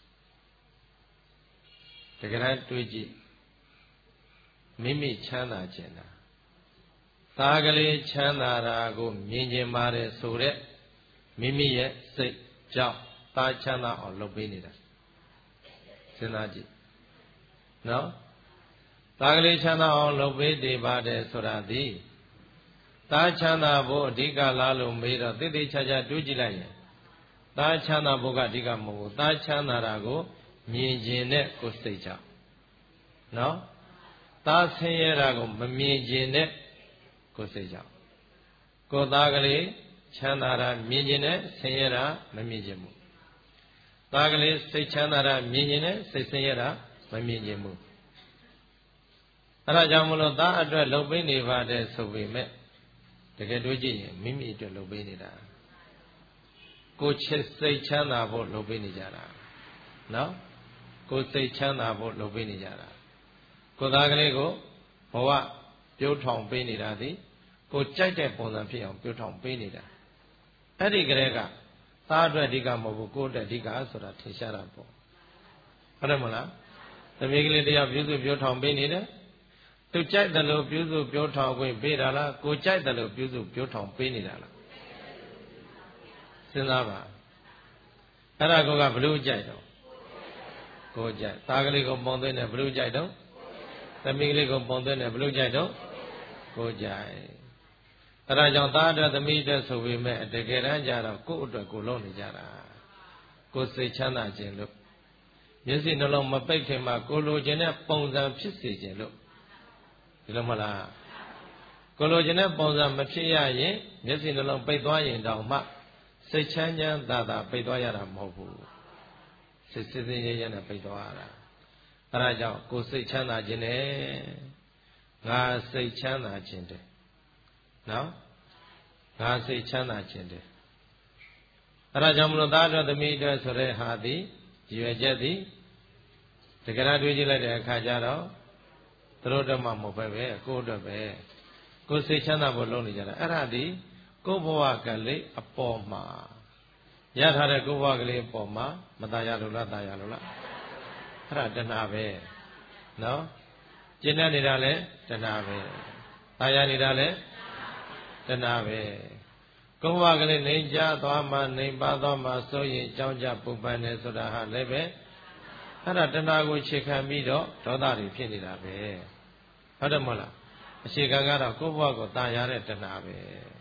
တကယ်တမ်းတွေးကြည့်မိမိချမ်းသာခြင်းတာသားကလေးချမ်းသာတာကိုမြင်ကျင်ပါတယ်ဆိုတဲ့မိမိရဲ့စိတ်ကြောင့်သားချမ်းသာအောင်လုပ်ပေးနေတာစဉ်းစားကြည့်နော်သားကလေးချမ်းသာအောင်လုပ်ပေးနေပါတယ်ဆိုတာဒီသားချမ်းသာဖို့အဓိကလားလို့မေးတော့သိသိချာချာတွေးကြည့်လိုက်ရင်သားချမ်းသာဖို့ကအဓိကမဟုတ်ဘူးသားချမ်းသာတာကိုမြင်ကျင်တဲ့ကိုယ်စိတ်ကြောင့်နော်သားဆင်းရဲတာကိုမမြင်ကျင်တဲ့ကိုယ်စိတ်ကြောင့်ကိုယ်သားကလေးချမ်းသာတာမြင်ကျင်တဲ့ဆင်းရဲတာမမြင်ကျင်ဘူးသားကလေးစိတ်ချမ်းသာတာမြင်ကျင်တဲ့စိတ်ဆင်းရဲတာမမြင်ကျင်ဘူးအဲဒါကြောင့်မလို့သားအတွက်လှုပ်ပေးနေပါတယ်ဆိုပေမဲ့တကယ်တွေးကြည့်ရင်မိမိအတွက်လှုပ်ပေးနေတာကိုယ်စိတ်ချမ်းသာဖို့လှုပ်ပေးနေကြတာနော်ကိုယ်စိတ်ချမ်းသာဖို့လှုပ်ပေးနေကြတာကိုယ်သားကလေးကိုဘဝပြိုးထောင်ပေးနေတာဒီကိုကြိုက်တဲ့ပုံစံဖြစ်အောင်ပြိုးထောင်ပေးနေတာအဲ့ဒီကလေးကသားအတွက်အဓိကမဟုတ်ဘူးကိုယ်အတွက်အဓိကဆိုတာထင်ရှားတာပေါ့ဟုတ်တယ်မလားသမီးကလေးတရားပြုစုပြိုးထောင်ပေးနေတယ်သူကြိုက်တယ်လို့ပြုစုပြိုးထောင်ခွင့်ပေးတာလားကိုကြိုက်တယ်လို့ပြုစုပြိုးထောင်ပေးနေတာလားစဉ်းစားပါအဲ့ဒါကဘလို့ကြိုက်တော့ကိုကြိုက်သားကလေးကိုပုံသွင်းတယ်ဘလို့ကြိုက်တော့သမီးကလေးကိုပုံသွင်းတယ်ဘလို့ကြိုက်တော့ကိုကြိုက်အဲ့ဒါကြောင့်သားအတွက်သမီးအတွက်ဆိုပေမဲ့တကယ်တမ်းကျတော့ကိုယ့်အတွက်ကိုလုပ်နေကြတာကိုယ်စိတ်ချမ်းသာခြင်းလို့မျက်စိနှလုံးမပိတ်ခင်မှာကိုလိုချင်တဲ့ပုံစံဖြစ်စေခြင်းလို့ဒီလိုမလားကိုလိုချင်တဲ့ပုံစံမဖြစ်ရရင်မျက်စိနှလုံးပိတ်သွားရင်တောင်မှစိတ်ချမ်းချမ်းသာသာပိတ်သွားရတာမဟုတ်ဘူးစိတ်စစ်ရဲရဲနဲ့ပိတ်သွားရတာအဲဒါကြောင့်ကိုယ်စိတ်ချမ်းသာခြင်းနဲ့ငါစိတ်ချမ်းသာခြင်းတဲ့နော်ငါစိတ်ချမ်းသာခြင်းတဲ့အဲဒါကြောင့်မလို့သားအတွက်သမီးအတွက်ဆိုတဲ့ဟာသည်ရွယ်ချက်သည်တကယ်တွေးကြည့်လိုက်တဲ့အခါကျတော့သူတို့တော့မှမဟုတ်ပဲကိုယ့်အတွက်ပဲကိုယ်စိတ်ချမ်းသာဖို့လုပ်နေကြတာအဲ့ဒါဒီကိုယ့်ဘဝကလေးအပေါ်မှာရထားတဲ့ကိုယ့်ဘဝကလေးအပေါ်မှာမตายရလို့လားตายရလို့လားအဲ့ဒါတဏှာပဲနော်ကျင့်နေတာလဲတဏှာပဲตายရနေတာလဲတဏှာပဲကိုယ့်ဘဝကလေးနေကြသွားမှနေပါသွားမှစိုးရင်ကြောင်းကြပူပန်နေဆိုတာဟာလည်းပဲအဲ့ဒါတဏှာကိုခြေခံပြီးတော့ဒေါသတွေဖြစ်နေတာပဲဟုတ်တယ်မဟုတ်လားအခြေခံကတော့ကိုယ့်ဘဝကိုตายရတဲ့တဏှာပဲ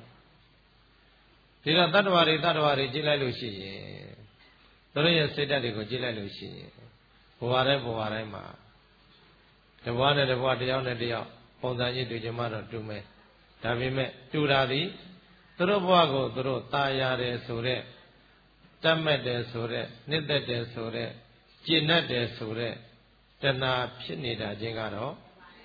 ဒီတော့တတ္တဝါတွေကြည့်လိုက်လို့ရှိရင်သူတို့ရဲ့စိတ်ဓာတ်တွေကိုကြည့်လိုက်လို့ရှိရင်ဘဝတိုင်းမှာတဘဝနဲ့တဘဝတယောက်နဲ့တယောက်ပုံစံချင်းတွေ့ကြမှတော့တူမယ်ဒါပေမဲ့တူတာဒီသူတို့ဘဝကိုသူတို့ตายရတယ်ဆိုတဲ့တတ်မဲ့တယ်ဆိုတဲ့နှစ်သက်တယ်ဆိုတဲ့ကျင့်တတ်တယ်ဆိုတဲ့တဏှာဖြစ်နေတာချင်းကတော့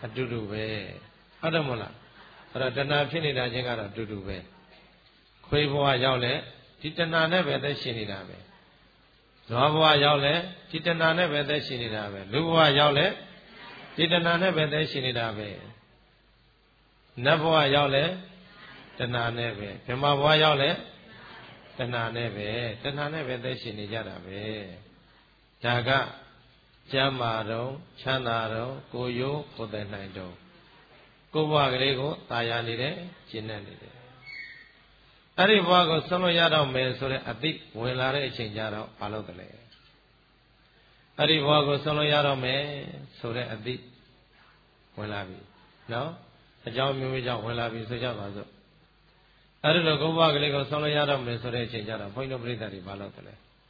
အတူတူပဲဟုတ်တယ်မဟုတ်လားအဲ့တော့တဏှာဖြစ်နေတာချင်းကတော့အတူတူပဲခွေးဘဝရောက်လဲဒီတဏှာနဲ့ပဲသက်ရှင်နေတာပဲဇောဘဝရောက်လဲဒီတဏှာနဲ့ပဲသက်ရှင်နေတာပဲလူဘဝရောက်လဲဒီတဏှာနဲ့ပဲသက်ရှင်နေတာပဲနတ်ဘဝရောက်လဲတဏှာနဲ့ပဲဗြဟ္မာဘဝရောက်လဲတဏှာနဲ့ပဲသက်ရှင်နေကြတာပဲဒါကကျမ်းမာတော့ချမ်းသာတော့ကိုရိုးကိုယ်တိုင်နိုင်တော့ကိုယ်ဘဝကလေးကိုตายရနေတယ်ရှင်းနေနေတယ်အဲ့ဒီဘဝကိုဆုံးလို့ရတော့မယ်ဆိုတဲ့အသိဝင်လာတဲ့အချိန်ကျတော့ဘာလို့တလဲအဲ့ဒီဘဝကိုဆုံးလို့ရတော့မယ်ဆိုတဲ့အသိဝင်လာပြီနော်အကြောင်းမျိုးမျိုးကြောင့်ဝင်လာပြီဆိုကြပါစို့အဲ့ဒီလိုကိုယ်ဘဝကလေးကိုဆုံးလို့ရတော့မယ်ဆိုတဲ့အချိန်ကျတော့ဘုန်းကြီးတို့ပြိဿတွေဘာလို့တလဲ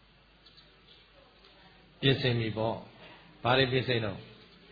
ပြင်ဆင်ပြီပေါ့ဘာတွေပြင်ဆင်တော့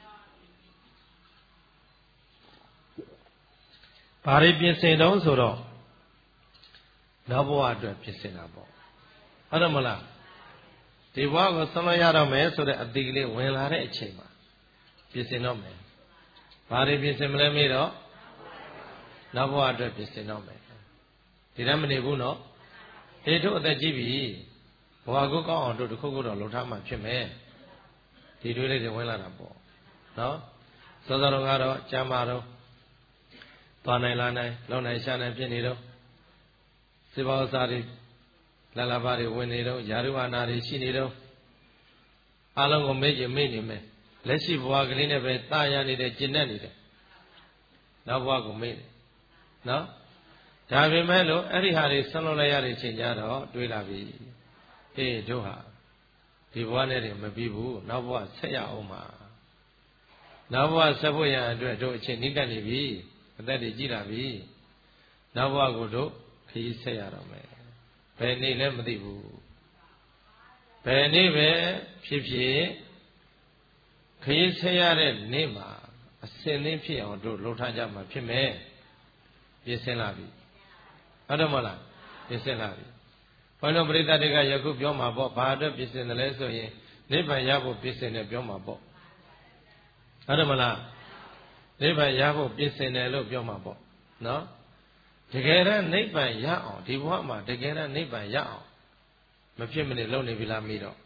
ဘာတွေပြင်ဆင်တော့ဆိုတော့နောက်ဘဝအတွက်ပြင်ဆင်တာပေါ့ဟုတ်တယ်မလားဒီဘဝကိုဆုံးလို့ရတော့မယ်ဆိုတဲ့အတိကလေးဝင်လာတဲ့အချိန်မှာပြင်ဆင်တော့မယ်ဘာတွေပြင်ဆင်မလဲမေးတော့နောက်ဘဝအတွက်ပြင်ဆင်တော့မယ်ဒီတမ်းမနေဘူးနော်ဒီတို့အသက်ကြီးပြီဘဝကိုကောင်းအောင်တို့တစ်ခုခုတော့လှုပ်ထားမှဖြစ်မယ်ဒီတွေးလေးတွေဝင်လာတာပေါ့နော်စောစောတော့ကတော့ကျမ်းမာတော့သွားနိုင်လာနိုင်လုံနိုင်ရှာနိုင်ဖြစ်နေတော့စေဘောဥစားတွေလာလာပါတွေဝင်နေတော့ယာရုအာနာတွေရှိနေတော့အလုံးကိုမေ့ကြမေ့နေမယ်လက်ရှိဘဝကလေးနဲ့ပဲတာယာနေတယ်ကျင့်တတ်နေတယ်နောက်ဘဝကိုမေ့တယ်နော်ဒါပေမဲ့လို့အဲ့ဒီဟာတွေဆွလုံးလိုက်ရတဲ့အချိန်ကျတော့တွေးလာပြီအေးတို့ဟာဒီဘဝနဲ့တည်းမပြီးဘူးနောက်ဘဝဆက်ရအောင်ပါနောက်ဘဝဆက်ဖို့ရအတွက်တို့အချိန်နိကတ်နေပြီအသက်တွေကြီးလာပြီနောက်ဘဝကိုတို့ခရီးဆက်ရတော့မယ်ဘယ်နေ့လဲမသိဘူးဘယ်နေ့ပဲဖြစ်ဖြစ်ခရီးဆက်ရတဲ့နေ့မှာအစင်သင်းဖြစ်အောင်တို့လှုပ်ထားကြမှာဖြစ်မယ်ပြင်ဆင်လာပြီဟုတ်တယ်မဟုတ်လားပြင်ဆင်လာပြီဘုန်းတော်ပရိသတ်တွေကယခုပြောမှာပေါ့ဘာအတွက်ပြင်ဆင်တယ်လဲဆိုရင်နိဗ္ဗာန်ရဖို့ပြင်ဆင်တယ်ပြောမှာပေါ့ဟုတ်တယ်မလားနိဗ္ဗာန်ရဖို့ပြင်ဆင်တယ်လို့ပြောမှာပေါ့နော်တကယ်တမ်းနိဗ္ဗာန်ရအောင်ဒီဘဝမှာတကယ်တမ်းနိဗ္ဗာန်ရအောင်မဖြစ်မနေလုပ်နေပြီလားမေးတော့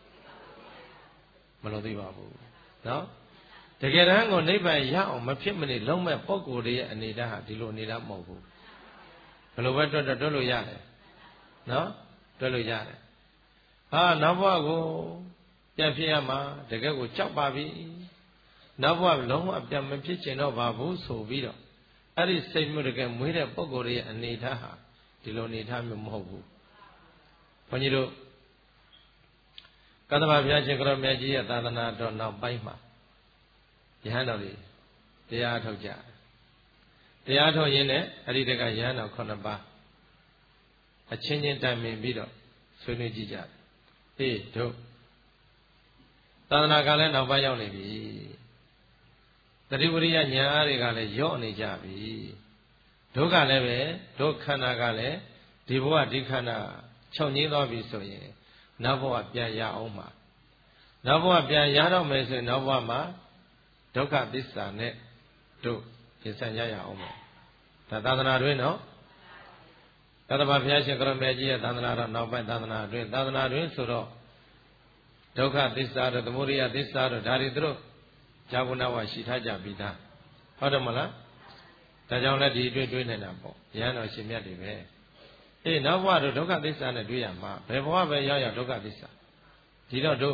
မလုပ်သေးပါဘူးနော်တကယ်တမ်းကိုနိဗ္ဗာန်ရအောင်မဖြစ်မနေလုံးမဲ့ပုံကိုယ်ရဲ့အနေထားဟာဒီလိုအနေထားမဟုတ်ဘူးဘယ်လိုပဲတွတ်လို့ရတယ်နော်တွတ်လို့ရတယ်ဟာနောက်ဘဝကိုပြန်ဖြစ်ရမှာတကယ်ကိုကြောက်ပါပြီနောက်ဘဝလုံးဝပြန်မဖြစ်ချင်တော့ပါဘူးဆိုပြီးတော့အဲ့ဒီစိတ်မျိုးတကယ်မွေးတဲ့ပုံကိုယ်ရဲ့အနေထားဟာဒီလိုအနေထားမျိုးမဟုတ်ဘူးဘုန်းကြီးတို့ကသဗ္ဗဘုရားရှင်ကရောမြတ်ကြီးရဲ့သာသနာတော်နောက်ပိုင်းမှာယဟန်တော်တွေတရားထုတ်ကြတရားထုတ်ရင်းနဲ့အဲ့ဒီတကယဟန်တော်9ပါးအချင်းချင်းတိုင်ပင်ပြီးတော့ဆွေးနွေးကြည့်ကြတယ်ဟေးတို့သာသနာကလည်းနောက်ပိုင်းရောက်နေပြီသတိဝရိယဉာဏ်အားတွေကလည်းယော့နေကြပြီတို့ကလည်းပဲတို့ခန္ဓာကလည်းဒီဘဝဒီခန္ဓာချုပ်ငြိမ်းသွားပြီဆိုရင်နောက်ဘဝပြန်ရအောင်မှာနောက်ဘဝပြန်ရတော့မယ်ဆိုရင်နောက်ဘဝမှာဒုက္ခသစ္စာနဲ့တို့ပြင်ဆင်ကြရအောင်မှာဒါသာသနာတွင်နော်သတ္တဗဘုရားရှင်ကရမေကြီးရဲ့သာသနာတော်နောက်ပိုင်းသာသနာတွင်ဆိုတော့ဒုက္ခသစ္စာတို့သမုဒယသစ္စာတို့ဒါတွေသူတို့ဇာဝနာဝရှိထားကြပြီးသားဟုတ်တယ်မလားဒါကြောင့်လည်းဒီတွေ့နေတာပေါ့ရဟန်းတော်ရှင်မြတ်တွေပဲအေးနောက်ဘဝတို့ဒုက္ခသစ္စာနဲ့တွေ့ရမှာဘယ်ဘဝပဲရောက်ဒုက္ခသစ္စာဒီတော့တို့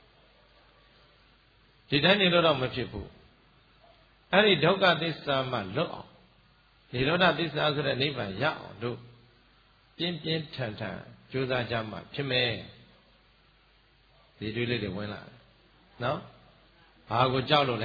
ဒီတိုင်းနေလို့တော့မဖြစ်ဘူးအဲ့ဒီဒုက္ခသစ္စာမှလွတ်အောင်និရောဓသစ္စာဆိုတဲ့နိဗ္ဗာန်ရအောင်တို့ပြင်းပြင်းထန်ထန်ကြိုးစားကြမှဖြစ်မယ်ဒီတွေးလေးတွေဝင်လာတယ်နော်ဘာကိုကြောက်လို့လဲ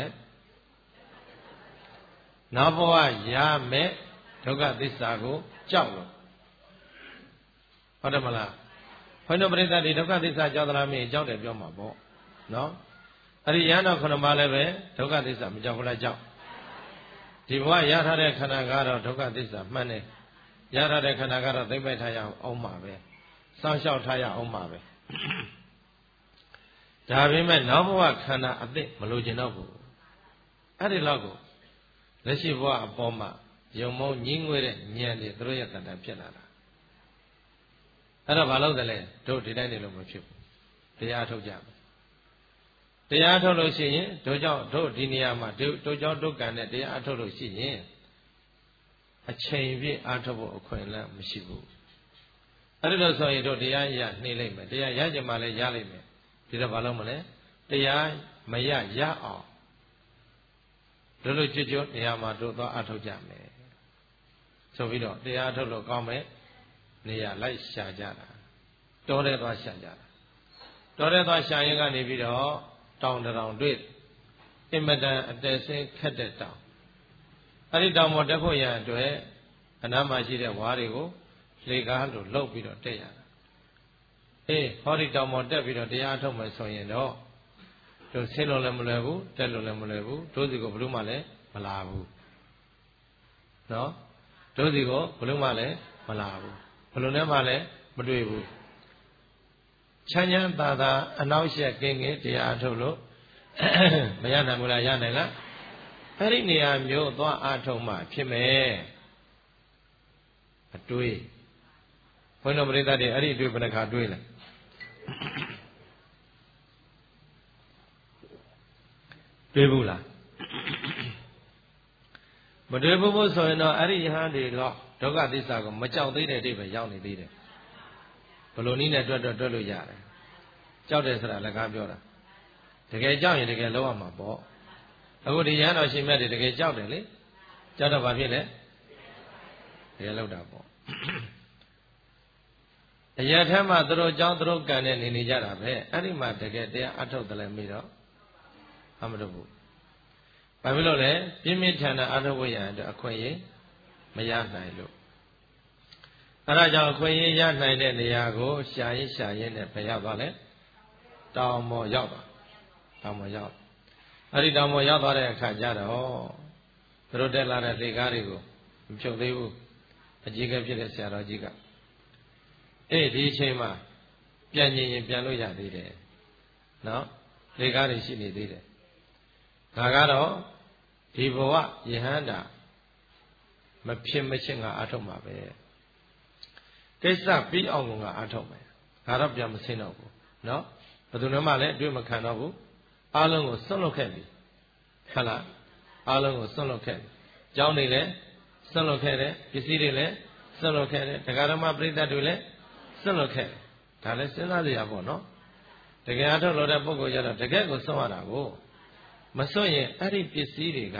နောက်ဘဝရမယ်ဒုက္ခသစ္စာကိုကြောက်လို့ဟုတ်တယ်မလားဘုန်းတော်ပရိသတ်ဒီဒုက္ခသစ္စာကြောက်သလားမင်းကြောက်တယ်ပြောမှာပေါ့နော်အဲ့ဒီရဟန်းတော်9ပါးလည်းပဲဒုက္ခသစ္စာမကြောက်ဘူးလားကြောက်ဒီဘဝရထားတဲ့ခန္ဓာကတော့ဒုက္ခသစ္စာမှန်တယ်ရထားတဲ့ခန္ဓာကတော့သိမ့်ပိုက်ထားရအောင်မှာပဲစောင့်ရှောက်ထားရအောင်မှာပဲဒါပေမဲ့နောက်ဘဝခန္ဓာအသစ်မလိုချင်တော့ဘူးအဲ့ဒီလောက်ကိုလက်ရှိဘဝအပေါ်မှာယုံမောညင်းငွေတဲ့ဉာဏ်တွေသူတို့ရဲ့တဏ္ဍာဖြစ်လာတာအဲ့တော့ဘာလို့လဲတို့ဒီတိုင်းနေလို့မဖြစ်ဘူးတရားထုတ်ကြမယ်တရားထုတ်လို့ရှိရင်တို့ကြောင့်တို့ဒီနေရာမှာတို့ကြောင့်တို့ကံနဲ့တရားထုတ်လို့ရှိရင်အချိန်ပြည့်အားထုတ်ဖို့အခွင့်အလမ်းမရှိဘူးအဲ့ဒီလိုဆိုရင်တို့တရားရနှိမ့်လိုက်မယ်တရားရကြမှာလည်းရလိုက်မယ်ဒီတော့ဘာလို့မလဲတရားမရအောင်တို့လိုကြွကြွနေရာမှာတို့သွားအားထုတ်ကြမယ်ဆိုပြီးတော့တရားထုတ်လို့ကောင်းမယ်နေရာလိုက်ရှာကြတာတော်တဲ့သွားရှာကြတာတော်တဲ့သွားရှာရင်ကနေပြီးတော့တောင်တောင်တွေ့အင်မတန်အတဲဆင်းခက်တဲ့တောင်အဲ့ဒီတောင်ပေါ်တက်ဖို့ရန်အတွက်အနားမှာရှိတဲ့ဝါးတွေကိုလေကားလို့လှုပ်ပြီးတော့တက်ရတာဟောဒီတောင်ပေါ်တက်ပြီးတော့တရားထုတ်မယ်ဆိုရင်တော့တို့ဆင်းလို့လည်းမလွယ်ဘူးတက်လို့လည်းမလွယ်ဘူးတို့စီကိုဘလို့မှလည်းမလာဘူးနော်တို့စီကိုဘလို့မှလည်းမလာဘူးဘလို့နဲ့မှလည်းမတွေ့ဘူးချမ်းချမ်းသာသာအနောက်ရှက်ကင်းကင်းတရားထုတ်လို့မရနိုင်ဘူးလားရနိုင်လားအဲ့ဒီနေရာမျိုးသွားအားထုတ်မှဖြစ်မယ်အတွေးဘုန်းတော်ပရိသတ်တွေအဲ့ဒီအတွေးဘယ်နှခါတွေးလဲတွေးဘူးလားမတွေးဘူးဆိုရင်တော့အဲ့ဒီယဟန်တွေတော့ဒုက္ခသစ္စာကိုမကြောက်သေးတဲ့အတိတ်ပဲရောက်နေသေးတယ်ဘလို့နည်းနဲ့တွက်လို့ရတယ်ကြောက်တယ်ဆိုတာလည်းကားပြောတာတကယ်ကြောက်ရင်တကယ်လုံးဝမှာပေါ့အခုဒီယဟန်တော်ရှင်မြတ်တွေတကယ်ကြောက်တယ်လေကြောက်တော့ဘာဖြစ်လဲတကယ်လောက်တာပေါ့အရာထက်မှသူတို့ကြောင်းသူတို့ကံနဲ့နေကြတာပဲအဲ့ဒီမှာတကယ်တရားအထုတ်တယ်လည်းပြီးတော့အမလုပ်ဘူးဘာဖြစ်လို့လဲပြင်းပြင်းထန်ထန်အထုတ်ဝိရအတွက်အခွင့်အရေးမရနိုင်လို့အဲဒါကြောင့်အခွင့်အရေးရနိုင်တဲ့နေရာကိုရှာရင်နဲ့ဘယ်ရောက်သွားလဲတောင်ပေါ်ရောက်သွားတောင်ပေါ်ရောက်အဲ့ဒီတောင်ပေါ်ရောက်သွားတဲ့အခါကျတော့သူတို့တက်လာတဲ့လေကားတွေကိုမဖြုတ်သေးဘူးအကြီးကဖြစ်တဲ့ဆရာတော်ကြီးကဒီအချိန်မှာပြန်ရင်ပြန်လို့ရသေးတယ်နော်လေကားတွေရှိနေသေးတယ်ဒါကတော့ဒီဘဝယဟန္တာမဖြစ်မချင်းကအထုတ်မှာပဲကိစ္စပြီးအောင်ကအာထုတ်မယ်ဒါတော့ပြန်မဆင်းတော့ဘူးနော်ဘယ်သူမှလည်းအတွေ့မခံတော့ဘူးအားလုံးကိုစွန့်လွတ်ခဲ့ပြီဟုတ်လားအားလုံးကိုစွန့်လွတ်ခဲ့ပြီကျောင်းတွေလည်းစွန့်လွတ်ခဲ့တယ်ပစ္စည်းတွေလည်းစွန့်လွတ်ခဲ့တယ်တရားဓမ္မပရိသတ်တွေလည်းစွန့်လွတ်ခဲ့တယ်ဒါလည်းစဉ်းစားစရာပေါ့နော်တကယ်အားထုတ်လို့တဲ့ပုဂ္ဂိုလ်ကျတော့တကယ်ကိုစွန့်ရတာကိုမစွန့်ရင်အဲ့ဒီပစ္စည်းတွေက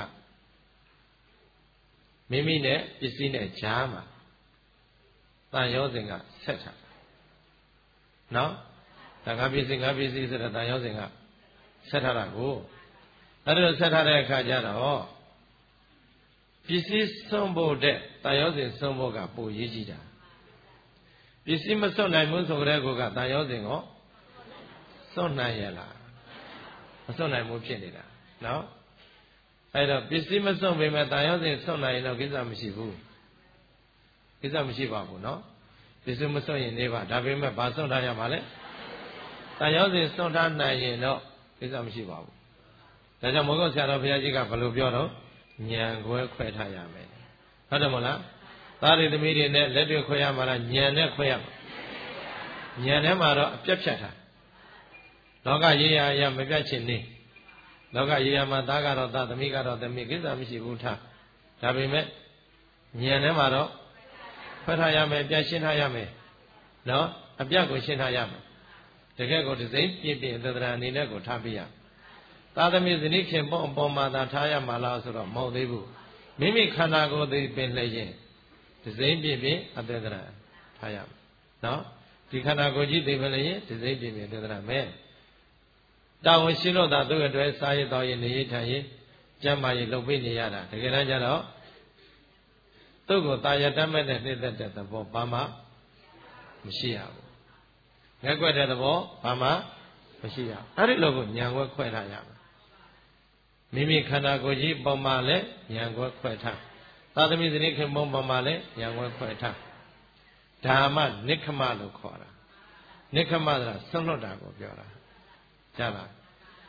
မိမိနဲ့ပစ္စည်းနဲ့ကြားမှာတန်ရောစဉ်ကဆက်ထားနော်ဒါငါပစ္စည်းဆိုတဲ့တန်ရောစဉ်ကဆက်ထားတာကိုအဲ့ဒါဆက်ထားတဲ့အခါကျတော့ပစ္စည်းစွန့်ဖို့တဲ့တန်ရောစဉ်စွန့်ဖို့ကပိုရေးကြည့်တာပစ္စည်းမစွန့်နိုင်ဘူးဆိုကြတဲ့ကောကတန်ရောစဉ်ကိုစွန့်နိုင်ရလားမစွန့်နိုင်ဘူးဖြစ်နေတာနော်အဲ့တော့ပစ္စည်းမစွန့်ပေမဲ့တန်ရောစဉ်စွန့်နိုင်ရင်တော့ကိစ္စမရှိဘူးကိစ္စမရှိပါဘူးနော်ပစ္စည်းမစွန့်ရင်နေပါဒါပေမဲ့ဘာစွန့်ထားရမှာလဲတန်ရောစဉ်စွန့်ထားနိုင်ရင်တော့ကိစ္စမရှိပါဘူးဒါကြောင့်မောဂုတ်ဆရာတော်ဘုရားကြီးကဘယ်လိုပြောတော့ဉာဏ်ခွဲခွဲထားရမယ်ဟုတ်တယ်မဟုတ်လားသားတွေသမီးတွေနဲ့လက်တွေ့ခွဲရမှာလားဉာဏ်နဲ့ခွဲရမှာဉာဏ်ထဲမှာတော့အပြတ်ဖြတ်ထားလောကရေးရမပြတ်ချင်နေလောကရေးရမှာသားကတော့သားသမီးကတော့သမီးကိစ္စမရှိဘူးထားဒါပေမဲ့ဉာဏ်ထဲမှာတော့ခွဲထားရမယ်ပြတ်ရှင်းထားရမယ်နော်အပြတ်ကိုရှင်းထားရမယ်တကယ်ကိုဒီစိမ့်ပြည့်သဒ္ဒရာအနေနဲ့ကိုထားပြရသာသမီဇနီးခင်ပေါ့အပေါ်မှာသာထားရမှာလားဆိုတော့မဟုတ်သေးဘူးမိမိခန္ဓာကိုယ်သိပင်လှည့်ရင်ဒီစိမ့်ပြည့်အသဒ္ဒရာထားရမယ်နော်ဒီခန္ဓာကိုယ်ကြီးသိပင်လှည့်ရင်ဒီစိမ့်ပြည့်အသဒ္ဒရာမဲတာဝန်ရှိလို့သာသူ့အတွက်စားရတော့ရင်နေရထိုင်ရင်ကျမ်းမာရေးလုပ်ပေးနေရတာတကယ်တမ်းကျတော့သူ့ကိုတာယတတ်မဲ့တဲ့နှိမ့်သက်တဲ့သဘောဘာမှမရှိရဘူးငက်ွက်တဲ့သဘောဘာမှမရှိရအဲ့ဒီလိုကိုဉာဏ်ခွဲခွဲထားရမယ်မိမိခန္ဓာကိုယ်ကြီးပုံမှန်လဲဉာဏ်ခွဲခွဲထားသာသမီဇနီးခင်ပုံမှန်လဲဉာဏ်ခွဲခွဲထားဓမ္မနိက္ခမလို့ခေါ်တာနိက္ခမဆိုတာဆွန့်လွတ်တာကိုပြောတာကြားလား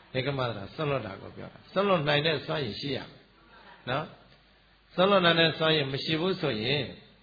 နေကမသရာဆွန့်လွတ်တာကိုပြောတာဆွန့်လွတ်နိုင်တဲ့စွမ်းရည်ရှိရနော်ဆွန့်လွတ်နိုင်တဲ့စွမ်းရည်မရှိဘူးဆိုရင်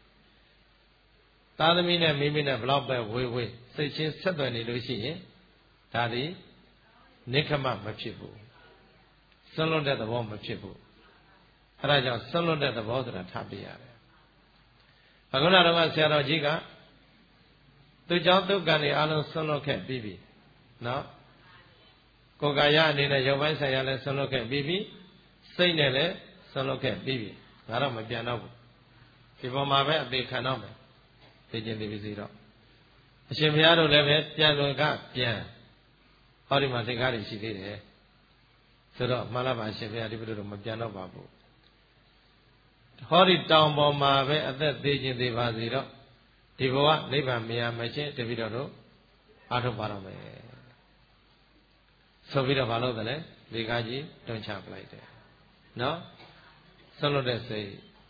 သားသမီးနဲ့မိမိနဲ့ဘလောက်ပဲဝေးစိတ်ချင်းဆက်သွယ်နေလို့ရှိရင်ဒါဒီနေကမမဖြစ်ဘူးဆွန့်လွတ်တဲ့သဘောမဖြစ်ဘူးအဲဒါကြောင့်ဆွန့်လွတ်တဲ့သဘောဆိုတာထားပြရတယ်အခုနတော့ဆရာတော်ကြီးကသူကြောင့်ဒုက္ခတွေအလုံးဆွန့်လွတ်ခဲ့ပြီးပြီနော်ကိုယ်ကာယအနေနဲ့ရုပ်ပိုင်းဆိုင်ရာလည်းဆွန့်လွတ်ခဲ့ပြီးပြီစိတ်နဲ့လည်းဆွန့်လွတ်ခဲ့ပြီးပြီငါတော့မပြန်တော့ဘူးဒီပေါ်မှာပဲအသေးခံတော့မယ်သိချင်းသိပြီစီတော့အရှင်ဘုရားတို့လည်းပဲပြန်လို့ကပြန်ဟောဒီမှာစိတ်ကားတွေရှိသေးတယ်ဆိုတော့မှန်လားပါအရှင်ဘုရားဒီဘုရားတို့မပြန်တော့ပါဘူးဟောဒီတောင်ပေါ်မှာပဲအသက်သေးချင်းသေးပါစီတော့ဒီဘဝနိဗ္ဗာန်မရမချင်းတပည့်တော်တို့အားထုတ်ပါတော့မယ်ဆိုပြီးတော့မလုပ်တယ်လေဒီကားကြီးတွန်းချပလိုက်တယ်နော်ဆွလွတ်တဲ့စိတ်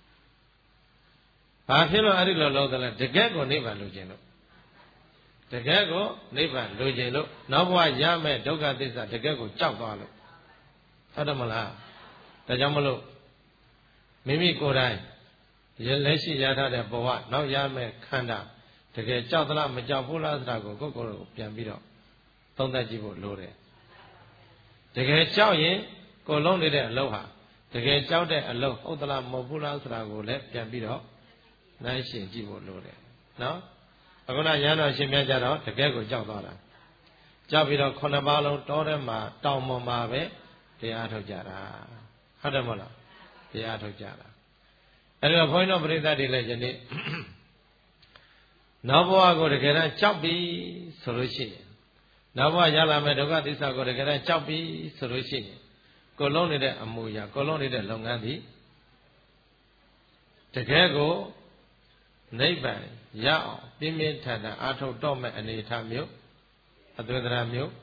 ဘာဖြစ်လို့အဲ့ဒီလိုလုပ်တယ်လဲတကယ်ကိုနိဗ္ဗာန်လိုချင်လို့တကယ်ကိုနိဗ္ဗာန်လိုချင်လို့နောက်ဘဝရမယ်ဒုက္ခသစ္စာတကယ်ကိုကြောက်သွားလို့ဟုတ်တယ်မလားဒါကြောင့်မလို့မိမိကိုယ်တိုင်လက်ရှိရထားတဲ့ဘဝနောက်ရမယ်ခန္ဓာတကယ်ကြောက်သလားမကြောက်ဘူးလားဆိုတာကိုကိုယ်ပြန်ပြီးတော့သုံးသပ်ကြည့်ဖို့လိုတယ်တကယ်ကြောက်ရင်ကိုယ်လုံးနေတဲ့အလုပ်ဟာတကယ်ကြောက်တဲ့အလုပ်ဟုတ်သလားမဟုတ်ဘူးလားဆိုတာကိုလည်းပြန်ပြီးတော့နိုင်ရှင်ကြည့်ဖို့လိုတယ်နော်အခုနရဟန်းတော်ရှင်မြတ်ကြတော့တကယ်ကိုကြောက်သွားတာကြောက်ပြီးတော့ခုနှစ်ပါးလုံးတောထဲမှာတောင်ပေါ်မှာပဲတရားထုတ်ကြတာဟုတ်တယ်မဟုတ်လားတရားထုတ်ကြတာအဲ့တော့ဘုန်းကြီးတို့ပရိသတ်တွေလည်းယနေ့နောက်ဘဝကိုတကယ်တမ်းကြောက်ပြီဆိုလို့ရှိရင်နောက်ဘဝရလာမယ့်ဒုက္ခသစ္စာကိုတကယ်တမ်းကြောက်ပြီဆိုလို့ရှိရင်ကိုလုံးနေတဲ့အမှုရာကိုလုံးနေတဲ့လုပ်ငန်းသည်တကယ်ကိုနိဗ္ဗာန်ရအောင်ပြင်းပြင်းထန်ထန်အားထုတ်တော့မဲ့အနေအထားမျိုးအသွင်သဏ္ဍာန်မျိုး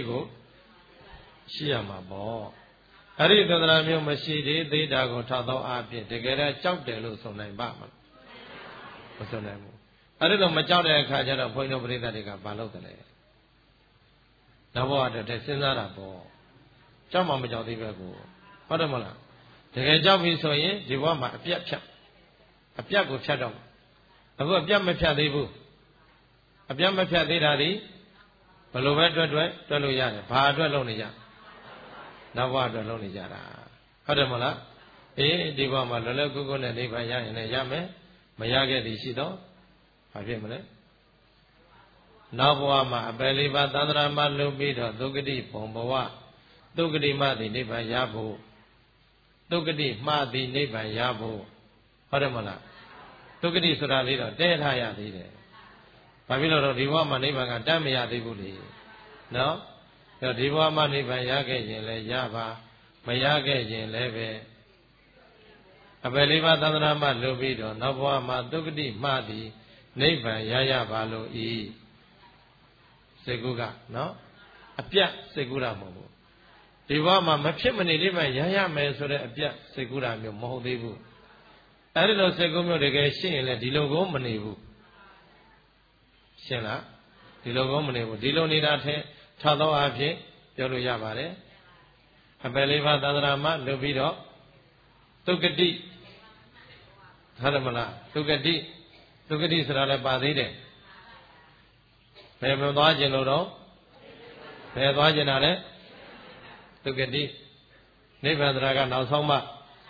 ရှိရမှာပေါ့အဲ့ဒီသဏ္ဍာန်မျိုးမရှိသေးသေးတာကိုထောက်တော့အဖြစ်တကယ်တော့ကြောက်တယ်လို့ဆိုနိုင်ပါမလားမဆိုနိုင်ဘူးအဲ့ဒီလိုမကြောက်တဲ့အခါကျတော့ဘုန်းကြီးတို့ပရိသတ်တွေကမလုပ်တယ်လေနောက်ဘဝတည်းစဉ်းစားတာပေါ့ကြောက်မှမကြောက်သေးပဲကိုဟုတ်တယ်မလားတကယ်ကြောက်ပြီဆိုရင်ဒီဘဝမှာအပြတ်ကိုဖြတ်တော့အခုအပြတ်မဖြတ်သေးဘူးအပြတ်မဖြတ်သေးတာဒီဘယ်လိုပဲတွက်လို့ရတယ်ဘာအတွက်လုပ်နေကြနောက်ဘဝအတွက်လုပ်နေကြတာဟုတ်တယ်မလားအေးဒီဘဝမှာလောလောကူကူနဲ့နိဗ္ဗာန်ရရင်လည်းရမယ်မရခဲ့သည်ရှိတော့ဘာဖြစ်မလဲနောက်ဘဝမှာအပယ်လေးပါးသန္တရာမှာလုံပြီးတော့ဒုက္ခတိဘုံဘဝဒုက္ခတိမှသည်နိဗ္ဗာန်ရဖို့ဒုက္ခတိမှသည်နိဗ္ဗာန်ရဖို့ဟုတ်တယ်မလားဒုက္ခတိဆိုတာလေးတော့တဲထားရသေးတယ်ဘာဖြစ်လို့တော့ဒီဘဝမှာနိဗ္ဗာန်ကတတ်မရသေးဘူးလေနော်ဒီဘဝမှာနိဗ္ဗာန်ရခဲ့ရင်လည်းရပါမရခဲ့ရင်လည်းပဲအပယ်လေးပါးသန္တရာမှလုံပြီးတော့နောက်ဘဝမှာဒုက္ခတိမှသည်နိဗ္ဗာန်ရပါလို့ဤစေကုကနော်အပြတ်စေကုတာမဟုတ်ဘူးဒီဘဝမှာမဖြစ်မနေနိဗ္ဗာန်ရမယ်ဆိုတဲ့အပြတ်စေကုတာမျိုးမဟုတ်သေးဘူးအဲ့ဒီလိုစေကုမျိုးတကယ်ရှင်းရင်လည်းဒီလိုကိုမနေဘူးရှင်းလားဒီလိုကိုမနေဘူးဒီလိုနေတာထဲထောက်တော့အဖြစ်ပြောလို့ရပါတယ်အပယ်လေးပါးသန္တရာမှလွတ်ပြီးတော့သုက္ကတိဟုတ်တယ်မလားသုက္ကတိဆိုတာလည်းပါသေးတယ်ဘယ်မှာသွားခြင်းလို့တော့ဘယ်သွားခြင်းတာလဲသုက္ကတိနိဗ္ဗာန်တရားကနောက်ဆုံးမှ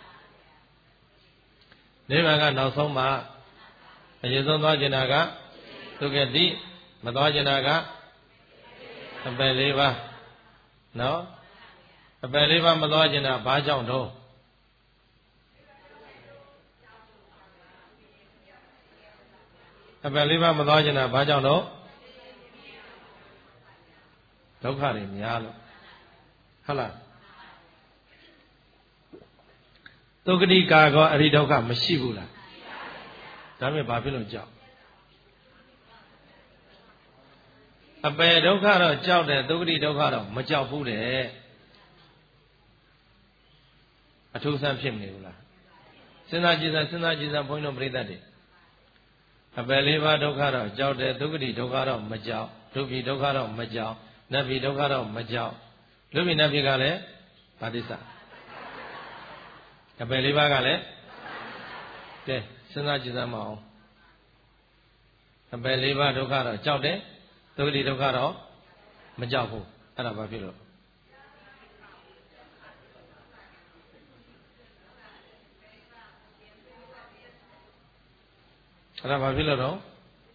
နိဗ္ဗာန်ကနောက်ဆုံးမှအရင်ဆုံးသွားခြင်းတာကသုက္ကတိမသွားခြင်းတာကအပယ်လေးပါးနော်အပယ်လေးပါးမသွားခြင်းတာဘာကြောင့်တော့အပယ်လေးပါးမသွားခြင်းတာဘာကြောင့်တော့ဒုက္ခတွေများလို့ဟုတ်လားသုက္ကတိကာကောအရိဒုက္ခမရှိဘူးလားဒါပေမဲ့ဘာဖြစ်လို့ကြောက်အပယ်ဒုက္ခတော့ကြောက်တယ်သုက္ကတိဒုက္ခတော့မကြောက်ဘူးတဲ့အထူးဆန်းဖြစ်နေဘူးလားစဉ်းစားကြည့်စမ်းဘုန်းကြီးတို့ပြိတ္တတွေအပယ်လေးပါးဒုက္ခတော့ကြောက်တယ်သုက္ကတိဒုက္ခတော့မကြောက်ဒုက္ခိဒုက္ခတော့မကြောက်နတ်ပြည်ဒုက္ခတော့မကြောက်လူပိနဖြစ်ကလည်းဘာသစ္စာအပယ်လေးပါးကလည်းကဲစဉ်းစားကြည့်စမ်းမအောင်အပယ်လေးပါးဒုက္ခတော့ကြောက်တယ်သုတိဒုက္ခတော့မကြောက်ဘူးအဲ့ဒါဘာဖြစ်လို့အဲ့ဒါဘာဖြစ်လို့တော့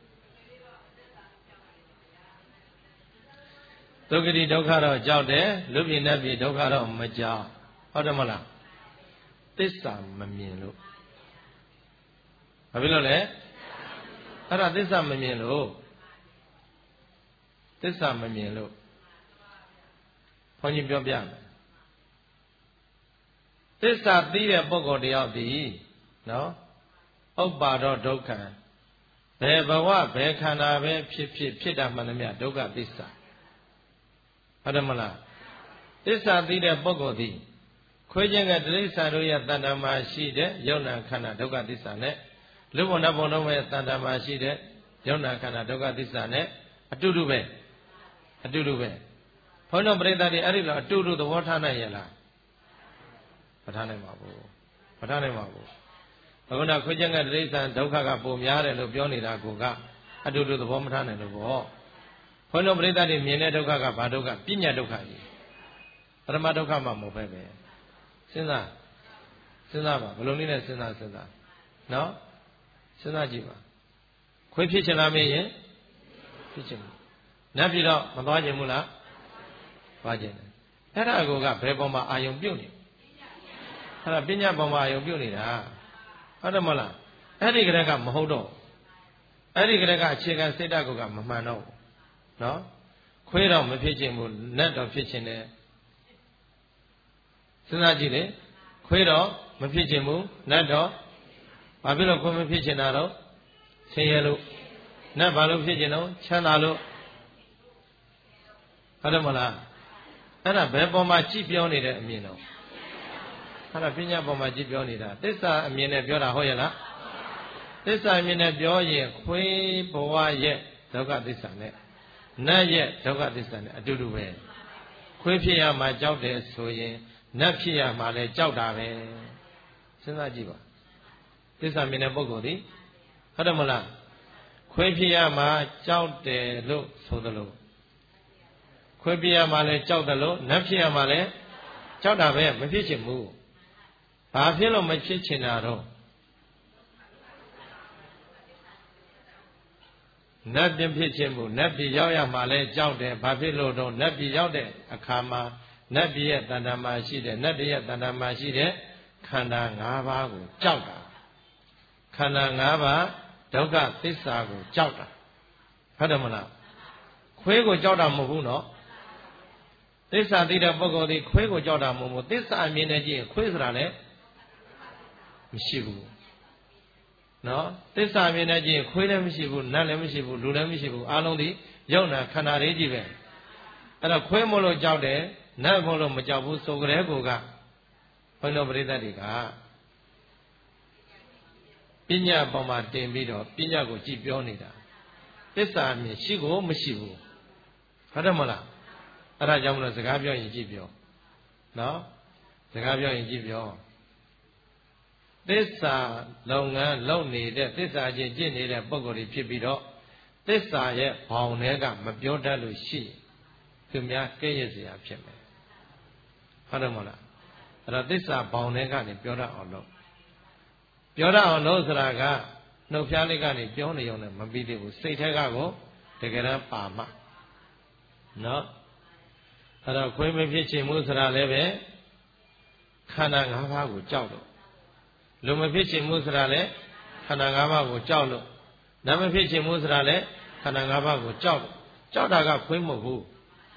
သုဂတိဒုက္ခတော့ကြောက်တယ်လူပြည်နတ်ပြည်ဒုက္ခတော့မကြောက်ဟုတ်တယ်မလားသစ္စာမမြင်လို့ဘာဖြစ်လို့လဲအဲ့ဒါသစ္စာမမြင်လို့ဘုန်းကြီးပြောပြမယ်သစ္စာသိတဲ့ပုဂ္ဂိုလ်တယောက်ဒီနော်ဥပ္ပါဒောဒုက္ခဘယ်ဘဝဘယ်ခန္ဓာပဲဖြစ်တာမှန်သမျှဒုက္ခသစ္စာဟုတ်တယ်မလားသစ္စာသိတဲ့ပုဂ္ဂိုလ်ဒီခွေးခြင်းကတိရစ္ဆာန်တို့ရဲ့တဏ္ဍာမှာရှိတဲ့ယုံနာခန္ဓာဒုက္ခသစ္စာနဲ့လူဘုံနတ်ဘုံတို့ရဲ့တဏ္ဍာမှာရှိတဲ့ယုံနာခန္ဓာဒုက္ခသစ္စာနဲ့အတူတူပဲဘုန်းတော်ပရိသတ်တွေအဲ့ဒီလိုအတူတူသဘောထားနိုင်ရဲ့လားမထားနိုင်ပါဘူးအခုနခွေးခြင်းကတိရစ္ဆာန်ဒုက္ခကပုံများတယ်လို့ပြောနေတာကအတူတူသဘောမထားနိုင်လို့ပေါ့ဘုန်းတော်ပရိသတ်တွေမြင်တဲ့ဒုက္ခကဘာဒုက္ခပညာဒုက္ခကြီးပရမဒုက္ခမှမဟုတ်ပဲစဉ်းစားပါဘယ်လိုနည်းနဲ့စဉ်းစားနော်စဉ်းစားကြည့်ပါခွေးဖြစ်ချင်လားမင်းရင်ဖြစ်ချင်ဘူးနတ်ပြည်တော့မသွားချင်ဘူးလားသွားချင်တယ်အဲ့ဒါကဘယ်ပေါ်မှာအာယုံပြုတ်နေအဲ့ဒါပညာပေါ်မှာအာယုံပြုတ်နေတာဟုတ်တယ်မလားအဲ့ဒီကလေးကမဟုတ်တော့အဲ့ဒီကလေးကအခြေခံစိတ်ဓာတ်ကမမှန်တော့ဘူးနော်ခွေးတော့မဖြစ်ချင်ဘူးနတ်တော့ဖြစ်ချင်တယ်စဉ်းစားကြည့်လေခွေးတော့မဖြစ်ချင်ဘူးနတ်တော့ဘာဖြစ်လို့ခွေးမဖြစ်ချင်တာတော့ဆင်းရဲလို့နတ်ဘာလို့ဖြစ်ချင်တော့ချမ်းသာလို့ဟုတ်တယ်မလားအဲ့ဒါဘယ်ပေါ်မှာကြည့်ပြောနေတဲ့အမြင်တော့အဲ့ဒါပညာပေါ်မှာကြည့်ပြောနေတာသစ္စာအမြင်နဲ့ပြောတာဟုတ်ရဲ့လားသစ္စာအမြင်နဲ့ပြောရင်ခွေးဘဝရဲ့ဒုက္ခသစ္စာနဲ့နတ်ရဲ့ဒုက္ခသစ္စာနဲ့အတူတူပဲခွေးဖြစ်ရမှာကြောက်တယ်ဆိုရင်နတ်ဖြစ်ရမှာလည်းကြောက်တာပဲစဉ်းစားကြည့်ပါသစ္စာမြင်တဲ့ပုဂ္ဂိုလ်ဒီဟုတ်တယ်မလားခွေးဖြစ်ရမှာကြောက်တယ်လို့ဆိုသလိုခွေးဖြစ်ရမှာလည်းကြောက်တယ်လို့နတ်ဖြစ်ရမှာလည်းကြောက်တာပဲမဖြစ်ချင်ဘူးဘာဖြစ်လို့မဖြစ်ချင်တာတော့နတ်ပြည်ဖြစ်ခြင်းဘူးနတ်ပြည်ရောက်ရမှာလဲကြောက်တယ်ဘာဖြစ်လို့တော့နတ်ပြည်ရောက်တဲ့အခါမှာနတ်ပြည်ရဲ့တဏ္ဍာမှာရှိတဲ့နတ်ပြည်ရဲ့တဏ္ဍာမှာရှိတဲ့ခန္ဓာ၅ပါးကိုကြောက်တာခန္ဓာ၅ပါးဒုက္ခသစ္စာကိုကြောက်တာဟုတ်တယ်မလားခွေးကိုကြောက်တာမဟုတ်ဘူးနော်သစ္စာသိတဲ့ပုဂ္ဂိုလ်ဒီခွေးကိုကြောက်တာမဟုတ်ဘူးသစ္စာအမြင်နဲ့ကြည့်ရင်ခွေးဆိုတာလည်းမရှိဘူးနော်သစ္စာမြင်တဲ့ကြည့်ခွေးလည်းမရှိဘူးနတ်လည်းမရှိဘူးလူလည်းမရှိဘူးအလုံးဒီယုံနာခန္ဓာလေးကြီးပဲအဲ့တော့ခွေးမို့လို့ကြောက်တယ်နတ်မို့လို့မကြောက်ဘူးဆိုကြတဲ့ကိုကဘုန်းတော်ပရိသတ်တွေကပညာပေါ်မှာတင်ပြီးတော့ပညာကိုကြည့်ပြောနေတာသစ္စာမြင်ရှိကိုမရှိဘူးဟုတ်တယ်မလားအဲ့ဒါကြောင့်မလို့စကားပြောရင်ကြည့်ပြောနော်စကားပြောရင်ကြည့်ပြောသစ္စာလုပ်ငန်းလုပ်နေတဲ့သစ္စာချင်းကျင့်နေတဲ့ပုဂ္ဂိုလ်တွေဖြစ်ပြီးတော့သစ္စာရဲ့ဘောင်ထဲကမပြောတတ်လို့ရှိသူများကဲ့ရဲ့စရာဖြစ်မယ်ဟုတ်တယ်မလားအဲ့တော့သစ္စာဘောင်ထဲကနေပြောတတ်အောင်လုပ်ဆိုတာကနှုတ်ဖျားလေးကနေပြောနေုံနဲ့မပြီးသေးဘူးစိတ်ထဲကကိုတကယ်တမ်းပါမှနော်အဲ့တော့ခွေးမဖြစ်ချင်ဘူးဆိုတာလည်းပဲခန္ဓာ၅ပါးကိုကြောက်တော့လူမဖြစ်ချင်ဘူးဆိုတာလည်းခန္ဓာ၅ပါးကိုကြောက်လို့နတ်မဖြစ်ချင်ဘူးဆိုတာလည်းခန္ဓာ၅ပါးကိုကြောက်တာကခွေးမဟုတ်ဘူး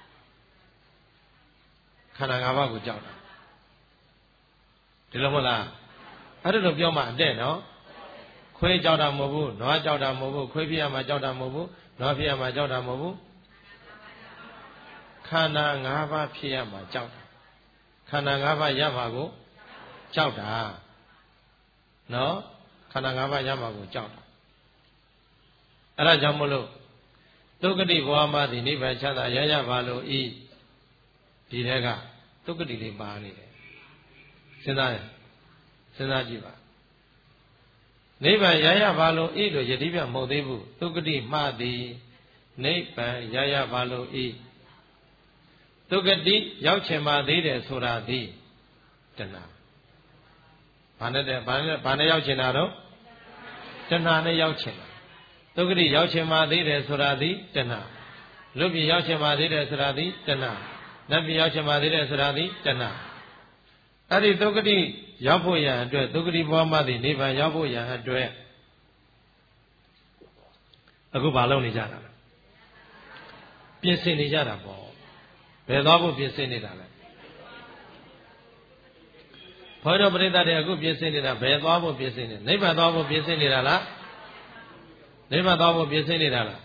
ခန္ဓာ၅ပါးကိုကြောက်တာဒီလိုမဟုတ်လားအဲ့ဒါလိုပြောမှအတဲ့နော်ခွေးကြောက်တာမဟုတ်ဘူးနွားကြောက်တာမဟုတ်ဘူးခွေးဖြစ်ရမှာကြောက်တာမဟုတ်ဘူးနွားဖြစ်ရမှာကြောက်တာမဟုတ်ဘူးခန္ဓာ၅ပါးဖြစ်ရမှာကြောက်တာခန္ဓာ၅ပါးရမှာကိုကြောက်တာနော်ခန္ဓာ၅ပါးရမှာကိုကြောက်တာအဲ့ဒါကြောင့်မလို့ဒုက္ခတိဘဝမှာဒီနိဗ္ဗာန်ချမ်းသာရရပါလို့ဤဒီထဲကသုက္ကတိလေးပါနေတယ်စဉ်းစားရင်စဉ်းစားကြည့်ပါနိဗ္ဗာန်ရရပါလို့ဤလို့ယတိပြမဟုတ်သေးဘူးသုက္ကတိမှားသည်နိဗ္ဗာန်ရရပါလို့ဤသုက္ကတိရောက်ချင်ပါသေးတယ်ဆိုတာသည်တဏှာဘာနဲ့ရောက်ချင်တာတော့တဏှာနဲ့ရောက်ချင်တာသုက္ကတိရောက်ချင်ပါသေးတယ်ဆိုတာသည်တဏှာလွတ်ပြည်ရောက်ချင်ပါသေးတယ်ဆိုတာသည်တဏှာနတ်ပြည်ရောက်ချင်ပါသေးတယ်ဆိုတာသည်တဏှာအဲ့ဒီသုက္ကတိရောက်ဖို့ရန်အတွက်သုက္ကတိဘဝမှသည်နိဗ္ဗာန်ရောက်ဖို့ရန်အတွက်အခုဘာလုပ်နေကြတာလဲပြင်ဆင်နေကြတာပေါ့ဘယ်သွားဖို့ပြင်ဆင်နေတာလဲဘုရားတော်ပရိသတ်တွေအခုပြင်ဆင်နေတာဘယ်သွားဖို့ပြင်ဆင်နေနိဗ္ဗာန်သွားဖို့ပြင်ဆင်နေတာလားနိဗ္ဗာန်သွားဖို့ပြင်ဆင်နေတာလား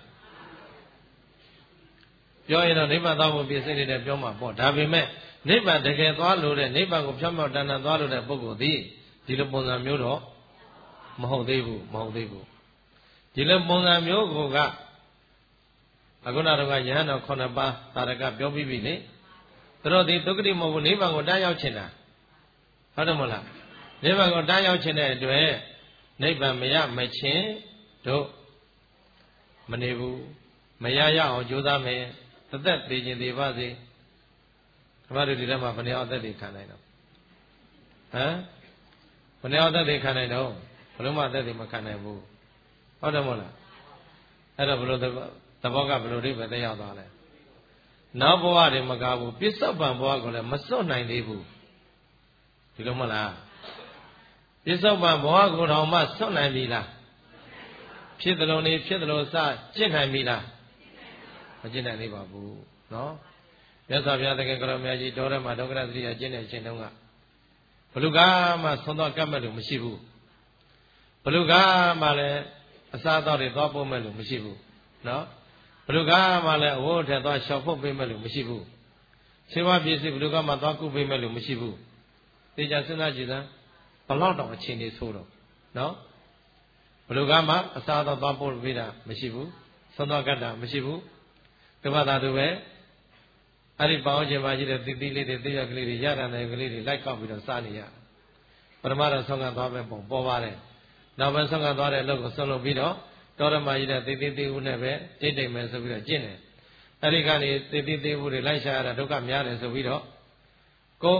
ပြောရင်တော့နိဗ္ဗာန်သွားဖို့ပြင်ဆင်နေတယ်ပြောမှာပေါ့ဒါပေမဲ့နိဗ္ဗာန်တကယ်သွားလို့တဲ့နိဗ္ဗာန်ကိုဖြောင့်ဖြောင့်တန်တန်သွားလို့တဲ့ပုဂ္ဂိုလ်သည်ဒီလိုပုံစံမျိုးတော့မဟုတ်သေးဘူးဒီလိုပုံစံမျိုးကအခုနတော့ယဟန်တော်9ပါးသာရကပြောပြီးပြီလေသူတို့ဒီသုက္ကတိမဟုတ်ဘူးနိဗ္ဗာန်ကိုတန်းရောက်ချင်တာဟုတ်တယ်မဟုတ်လားနိဗ္ဗာန်ကိုတန်းရောက်ချင်တဲ့အတွက်နိဗ္ဗာန်မရမချင်းတို့မနေဘူးမရရအောင်ကြိုးစားမယ်အသက်သေးခြင်းသေးပါစေဓမ္မတို့ဒီထဲမှာဘယ်နှယောက်အသက်တွေခံနိုင်တော့ဟမ်ဘယ်နှယောက်အသက်တွေခံနိုင်တော့ဘယ်လိုမှအသက်တွေမခံနိုင်ဘူးဟုတ်တယ်မဟုတ်လားအဲ့တော့ဘယ်လိုသဘောကဘယ်လိုတွေပဲတက်ရောက်သွားလဲနောက်ဘဝတွေမကားဘူးပြစ္ဆုတ်ပံဘဝကိုလည်းမစွန့်နိုင်သေးဘူးဒီလိုမဟုတ်လားပြစ္ဆုတ်ပံဘဝကိုတော့မှစွန့်နိုင်ပြီလားဖြစ်တယ်လို့နေဖြစ်တယ်လို့စကျင့်နိုင်ပြီလားမကျင့်နိုင်သေးပါဘူးနော်မြတ်စွာဘုရားသခင်ကရောမြတ်ကြီးတော်ရမှာဒုက္ခရသတိယကျင့်တဲ့အချိန်တုန်းကဘလူကမှသုံးတော့ကတ်မဲ့လို့မရှိဘူးဘလူကမှလည်းအစားအသောက်တွေသွားပို့မဲ့လို့မရှိဘူးနော်ဘလူကမှလည်းအဝတ်ထက်သွားရှောက်ဖို့ပေးမဲ့လို့မရှိဘူးဆေးဝါးပစ္စည်းဘလူကမှသွားကုပေးမဲ့လို့မရှိဘူးသိကြစဉ်းစားကြည့်စမ်းဘလောက်တောင်အခြေအနေဆိုးတော့နော်ဘလူကမှအစားအသောက်သွားပို့ပေးတာမရှိဘူးသုံးတော့ကတ်တာမရှိဘူးတပတ်သာတူပဲအဲ့ဒီပေါင်းခြင်းပါရှိတဲ့သီသီလေးတွေသိရကလေးတွေရတာနယ်ကလေးတွေလိုက်ကောက်ပြီးတော့စားနေရပရမတ်တော့ဆောင်းကသွားပဲပုံပေါ်ပါတယ်နောက်ပဲဆောင်းကသွားတဲ့အလုပ်ကိုဆုံးလုပ်ပြီးတော့တော်ရမကြီးတဲ့သီသီသေးဦးနဲ့ပဲတိတ်တိတ်မယ်ဆိုပြီးတော့ကျင့်တယ်အဲ့ဒီကနေသီသီသေးဦးတွေလိုက်ရှာရတာဒုက္ခများတယ်ဆိုပြီးတော့ကို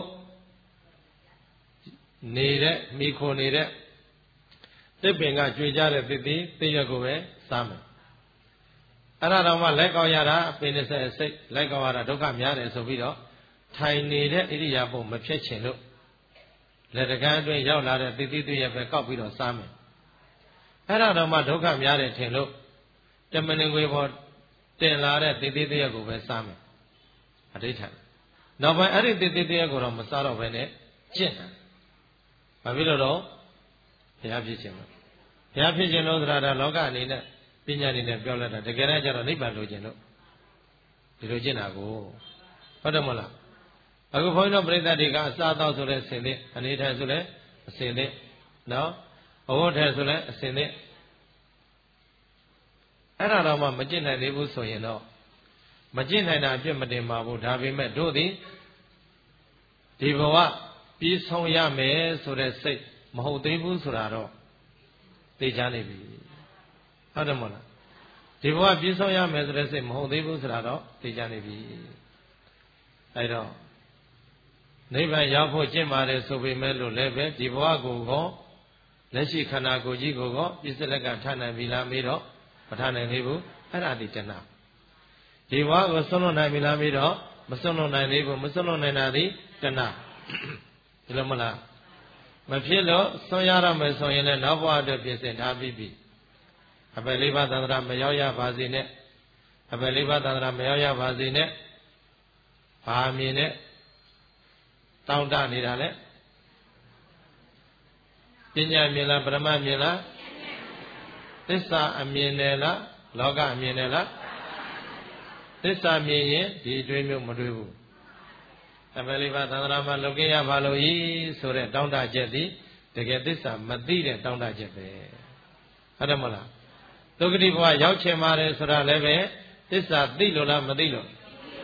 နေတဲ့မိခိုနေတဲ့တစ်ပင်ကကြွေကြတဲ့သီသီသေးရကိုပဲစားမယ်အဲ့ဒါတော့မှလက်ကောက်ရတာပင်နဲ့စိတ်လက်ကောက်ရတာဒုက္ခများတယ်ဆိုပြီးတော့ထိုင်နေတဲ့ဣရိယာပုမဖြစ်ချင်လို့လက်တကန်းအတွင်းရောက်လာတဲ့သီသီသေးရပဲကောက်ပြီးတော့စားမယ်အဲ့ဒါတော့မှဒုက္ခများတယ်ထင်လို့တမန်ငွေပေါ်တင်လာတဲ့သီသီသေးရကိုပဲစားမယ်အဋိဌာန်နောက်ပိုင်းအဲ့ဒီသီသီသေးရကိုတော့မစားတော့ဘဲနဲ့ကျင့်တယ်ဘာဖြစ်လို့တော့ဘုရားဖြစ်ခြင်းလို့ဘုရားဖြစ်ခြင်းလို့ဆိုတာဒါလောကအနေနဲ့ပညာတွေနဲ့ပြောလိုက်တာတကယ်တမ်းကျတော့နိဗ္ဗာန်လိုချင်လို့ဒီလိုကျင့်တာကိုဟုတ်တယ်မဟုတ်လားအခုဘုန်းကြီးတို့ပြိဿတွေကအစားအသောက်ဆိုတဲ့အစဉ်လေးအနေထိုင်ဆိုလည်းအစဉ်လေးနော်အဝတ်ထည်ဆိုလည်းအစဉ်လေးအဲ့ဒါတော့မှမကျင့်နိုင်သေးဘူးဆိုရင်တော့မကျင့်နိုင်တာအပြစ်မတင်ပါဘူးဒါပေမဲ့တို့သည်ဒီဘဝပြီးဆုံးရမယ်ဆိုတဲ့စိတ်မဟုတ်သေးဘူးဆိုတာတော့သိချနေပြီဟုတ်တယ်မဟုတ်လားဒီဘဝပြည့်စုံရမယ်ဆိုတဲ့စိတ်မဟုတ်သေးဘူးဆိုတာတော့သိကြနေပြီအဲဒါနိဗ္ဗာန်ရောက်ဖို့ကျင့်ပါတယ်ဆိုပေမဲ့လို့လည်းပဲဒီဘဝကိုကောလက်ရှိခန္ဓာကိုယ်ကြီးကိုကောပြစ္ဆလက်ကထားနိုင်ပြီလားမေးတော့မထားနိုင်သေးဘူးအဲ့ဒါဒီတဏှာဒီဘဝကိုစွန့်လွတ်နိုင်ပြီလားမေးတော့မစွန့်လွတ်နိုင်သေးဘူးမစွန့်လွတ်နိုင်တာဒီတဏှာဒီလိုမလားမဖြစ်လို့စွန့်ရတော့မယ်ဆိုရင်လည်းနောက်ဘဝအတွက်ပြင်ဆင်ထားပြီးပြီအပယ်လေးပါးသန္တရာမရောက်ရပါစေနဲ့အပယ်လေးပါးသန္တရာမရောက်ရပါစေနဲ့ဘာမြင်နဲ့တောင်းတနေတာလဲပညာမြင်လားပရမမြင်လားသစ္စာအမြင်တယ်လားလောကအမြင်တယ်လားသစ္စာမြင်ရင်ဒီအတွေ့မျိုးမတွေ့ဘူးအပယ်လေးပါးသန္တရာမှာလောကရပါလို့ဤဆိုတဲ့တောင်းတချက်သည်တကယ်သစ္စာမသိတဲ့တောင်းတချက်ပဲဟုတ်တယ်မဟုတ်လားသုက္ကတိဘဝရောက်ချင်ပါတယ်ဆိုတာလည်းပဲသစ္စာသိလို့လားမသိလို့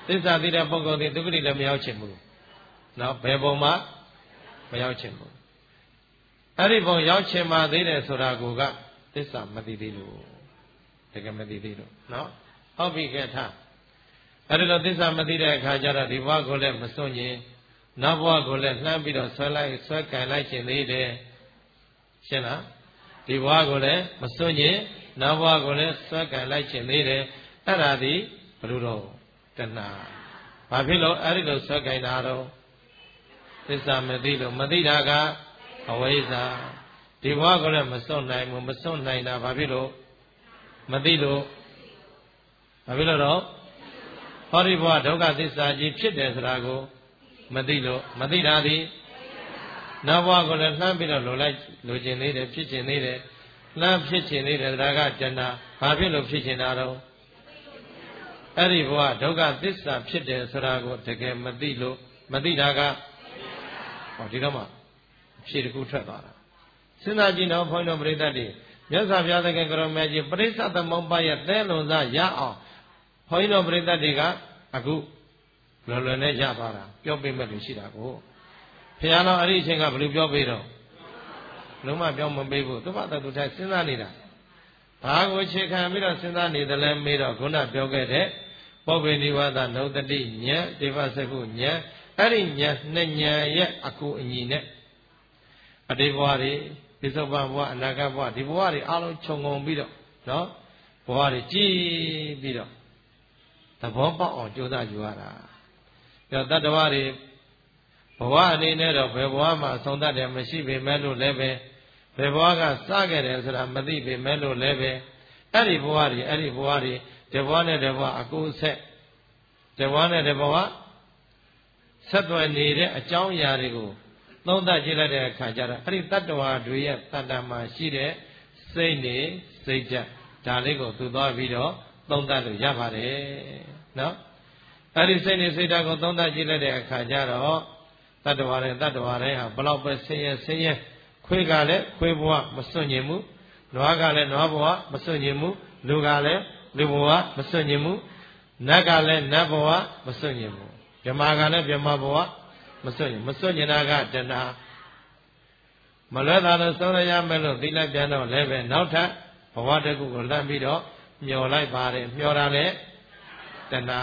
သစ္စာသိတဲ့ပုဂ္ဂိုလ်ဒီဒုက္ခတိလည်းမရောက်ချင်ဘူးနော်ဘယ်ပုံမှမရောက်ချင်ဘူးအဲ့ဒီပုံရောက်ချင်မှသေးတယ်ဆိုတာကသစ္စာမသိသေးလို့တကယ်မသိသေးလို့နော်ဟုတ်ပြီကဲထားအဲ့ဒီလိုသစ္စာမသိတဲ့အခါကျတော့ဒီဘဝကိုလည်းမစွန့်ရင်နောက်ဘဝကိုလည်းလှမ်းပြီးတော့ဆွဲကန်လိုက်ခြင်းသေးတယ်ရှင်းလားဒီဘဝကိုလည်းမစွန့်ရင်နောက်ဘဝကိုလည်းဆွဲကန်လိုက်ခြင်းသေးတယ်အဲ့ဒါဒီဘယ်လိုတော့တဏှာဘာဖြစ်လို့အဲ့ဒီလိုဆွဲကန်တာတော့သစ္စာမသိလို့မသိတာကအဝိဇ္ဇာဒီဘဝကိုလည်းမစွန့်နိုင်ဘူးမစွန့်နိုင်တာဘာဖြစ်လို့မသိလို့ဘာဖြစ်လို့တော့ဟောဒီဘဝဒုက္ခသစ္စာကြီးဖြစ်တယ်ဆိုတာကိုမသိလို့မသိတာဒီနောက်ဘဝကိုလည်းလှမ်းပြီးတော့လိုချင်သေးတယ်ဖြစ်ချင်သေးတယ်လှမ်းဖြစ်ချင်သေးတယ်ဒါကတဏှာဘာဖြစ်လို့ဖြစ်ချင်တာတော့အဲ့ဒီဘဝဒုက္ခသစ္စာဖြစ်တယ်ဆိုတာကိုတကယ်မသိလို့မသိတာကဟောဒီတော့မှဖြေတခုထွက်သွားတာစဉ်းစားကြည့်တော့ဘုန်းတော်ပရိသတ်တွေမြတ်စွာဘုရားသခင်ကရောမြတ်ကြီးပရိစ္ဆသမုပ္ပါရဲ့သဲလွန်စားရအောင်ဘုန်းတော်ပရိသတ်တွေကအခုလွယ်လွယ်နဲ့ရသွားတာပြောပေးမဲ့လို့ရှိတာကိုဘုရားတော်အဲ့ဒီအချိန်ကဘယ်လိုပြောပေးတော့လုံးဝပြောမပေးဘူးသူ့ဘာသူထိုင်စဉ်းစားနေတာဘာကိုအခြေခံပြီးတော့စဉ်းစားနေတယ်လဲမေးတော့ခုနပြောခဲ့တဲ့ပုဗ္ဗေနိဝါဒနုတ္တိဉာဏ်ဒေဝစကုဉာဏ်အဲ့ဒီဉာဏ်နှစ်ဉာဏ်ရဲ့အကူအညီနဲ့အတိဘဝတွေပိဿဘဝအနာဂတ်ဘဝဒီဘဝတွေအလုံးခြုံငုံပြီးတော့နော်ဘဝတွေကြည်ပြီးတော့သဘောပေါက်အောင်ကြိုးစားယူရတာဒါတတ္တဝါတွေဘဝအနေနဲ့တော့ဘယ်ဘဝမှာအဆုံးသတ်တယ်မရှိပေမဲ့လို့လည်းပဲဘယ်ဘဝကစခဲ့တယ်ဆိုတာမသိပေမဲ့လို့လည်းပဲအဲ့ဒီဘဝတွေဒီဘဝနဲ့ဒီဘဝအကူဆက်ဒီဘဝနဲ့ဒီဘဝဆက်သွယ်နေတဲ့အကြောင်းအရာတွေကိုသုံးသပ်ကြည့်လိုက်တဲ့အခါကျတော့အဲ့ဒီတတ္တဝါတွေရဲ့တတ္တမှာရှိတဲ့စိတ်နေစိတ်ဓာတ်ဒါလေးကိုသူသွားပြီးတော့သုံးသပ်လို့ရပါတယ်နော်အဲ့ဒီစိတ်နေစိတ်ဓာတ်ကိုသုံးသပ်ကြည့်လိုက်တဲ့အခါကျတော့တတ္တဝါတိုင်းဟာဘလောက်ပဲဆင်းရဲခွေးကလည်းခွေးဘဝမစွန့်ညင်ဘူးနွားကလည်းနွားဘဝမစွန့်ညင်ဘူးလူကလည်းလူဘဝမစွန့်ညင်ဘူးနတ်ကလည်းနတ်ဘဝမစွန့်ညင်ဘူးဗြဟ္မာကလည်းဗြဟ္မာဘဝမစွန့်ညင်တာကတဏှာမလွဲတာလို့ဆုံးရမယ်လို့သိလိုက်ပြန်တော့လည်းပဲနောက်ထပ်ဘဝတစ်ခုကိုလှမ်းပြီးတော့မျောလိုက်ပါတယ်မျောတာလည်းတဏှာ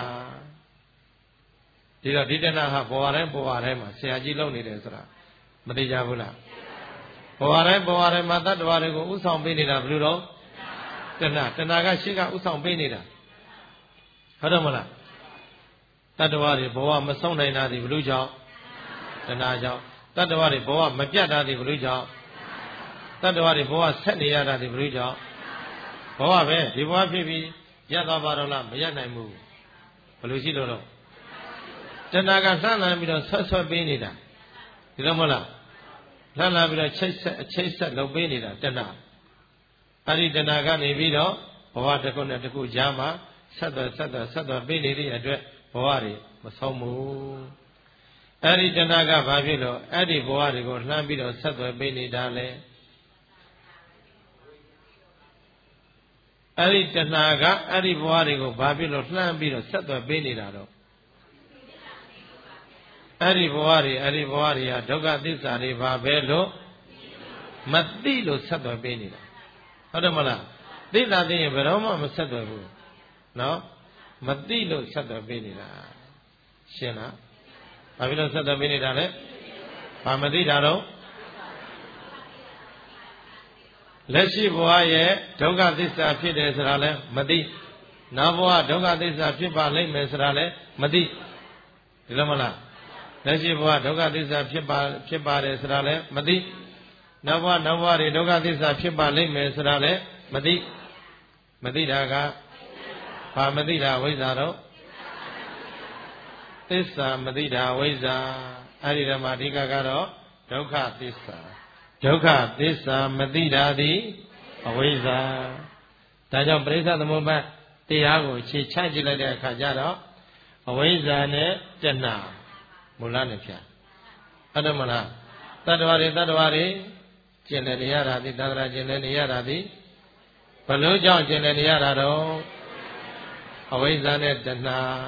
ဒီတော့ဒီတဏှာဟာဘဝတိုင်းမှာဆရာကြီးလုပ်နေတယ်ဆိုတာမသိကြဘူးလားဘဝတိုင်းမှာတတ္တဝါတွေကိုဥဆောင်ပေးနေတာဘယ်လိုတော့တဏှာကရှေ့ကဥဆောင်ပေးနေတာဟုတ်တယ်မလားတတ္တဝါတွေဘဝမဆုံးနိုင်တာဒီဘယ်လိုကြောင့်တဏှာကြောင့်တတ္တဝါတွေဘဝမပြတ်တာဒီဘယ်လိုကြောင့်တတ္တဝါတွေဘဝဆက်နေရတာဒီဘယ်လိုကြောင့်ဘဝပဲဒီဘဝဖြစ်ပြီးရသွားပါတော့လားမရနိုင်ဘူးဘယ်လိုရှိလို့တော့တဏှာကလှမ်းလာပြီးတော့ဆွတ်ပေးနေတာဒီလိုမဟုတ်လားလှမ်းလာပြီးတော့ချိတ်ဆက်လုပ်ပေးနေတာတဏှာအဲ့ဒီတဏှာကနေပြီးတော့ဘဝတစ်ခုနဲ့တစ်ခုကြားမှာဆက်သွယ်ပေးနေတဲ့အတွက်ဘဝတွေမဆုံးဘူးအဲ့ဒီတဏှာကဘာဖြစ်လို့အဲ့ဒီဘဝတွေကိုလှမ်းပြီးတော့ဆက်သွယ်ပေးနေတာလဲအဲ့ဒီတဏှာကအဲ့ဒီဘဝတွေကိုဘာဖြစ်လို့လှမ်းပြီးတော့ဆက်သွယ်ပေးနေတာတော့အဲ့ဒီဘဝတွေဟာဒုက္ခသစ္စာတွေဘာပဲလို့မသိလို့ဆက်သွယ်ပေးနေတာဟုတ်တယ်မလားသိတာသိရင်ဘယ်တော့မှမဆက်သွယ်ဘူးနော်မသိလို့ဆက်သွယ်ပေးနေတာရှင်းလားဘာဖြစ်လို့ဆက်သွယ်ပေးနေတာလဲဘာမသိတာတော့လက်ရှိဘဝရဲ့ဒုက္ခသစ္စာဖြစ်တယ်ဆိုတာလဲမသိနောက်ဘဝဒုက္ခသစ္စာဖြစ်ပါလိမ့်မယ်ဆိုတာလဲမသိဒီလိုမလားလက်ရှိဘဝဒုက္ခသစ္စာဖြစ်ပါတယ်ဆိုတာလဲမသိနောက်ဘဝတွေဒုက္ခသစ္စာဖြစ်ပါလိမ့်မယ်ဆိုတာလဲမသိတာကဘာမသိတာဝိဇ္ဇာတော့သစ္စာမသိတာဝိဇ္ဇာအဲ့ဒီဓမ္မအဓိကကတော့ဒုက္ခသစ္စာမသိတာသည်အဝိဇ္ဇာဒါကြောင့်ပရိစ္ဆေသမုပ္ပါတရားကိုခြေချကြည့်လိုက်တဲ့အခါကျတော့အဝိဇ္ဇာနဲ့တဏှာမူလနဲ့ဖြာအဲ့ဒါမလားတတ္တဝါတွေကျင်လည်နေရတာသည်သတ္တရာကျင်လည်နေရတာသည်ဘလို့ကြောင့်ကျင်လည်နေရတာတော့အဝိဇ္ဇာနဲ့တဏှာ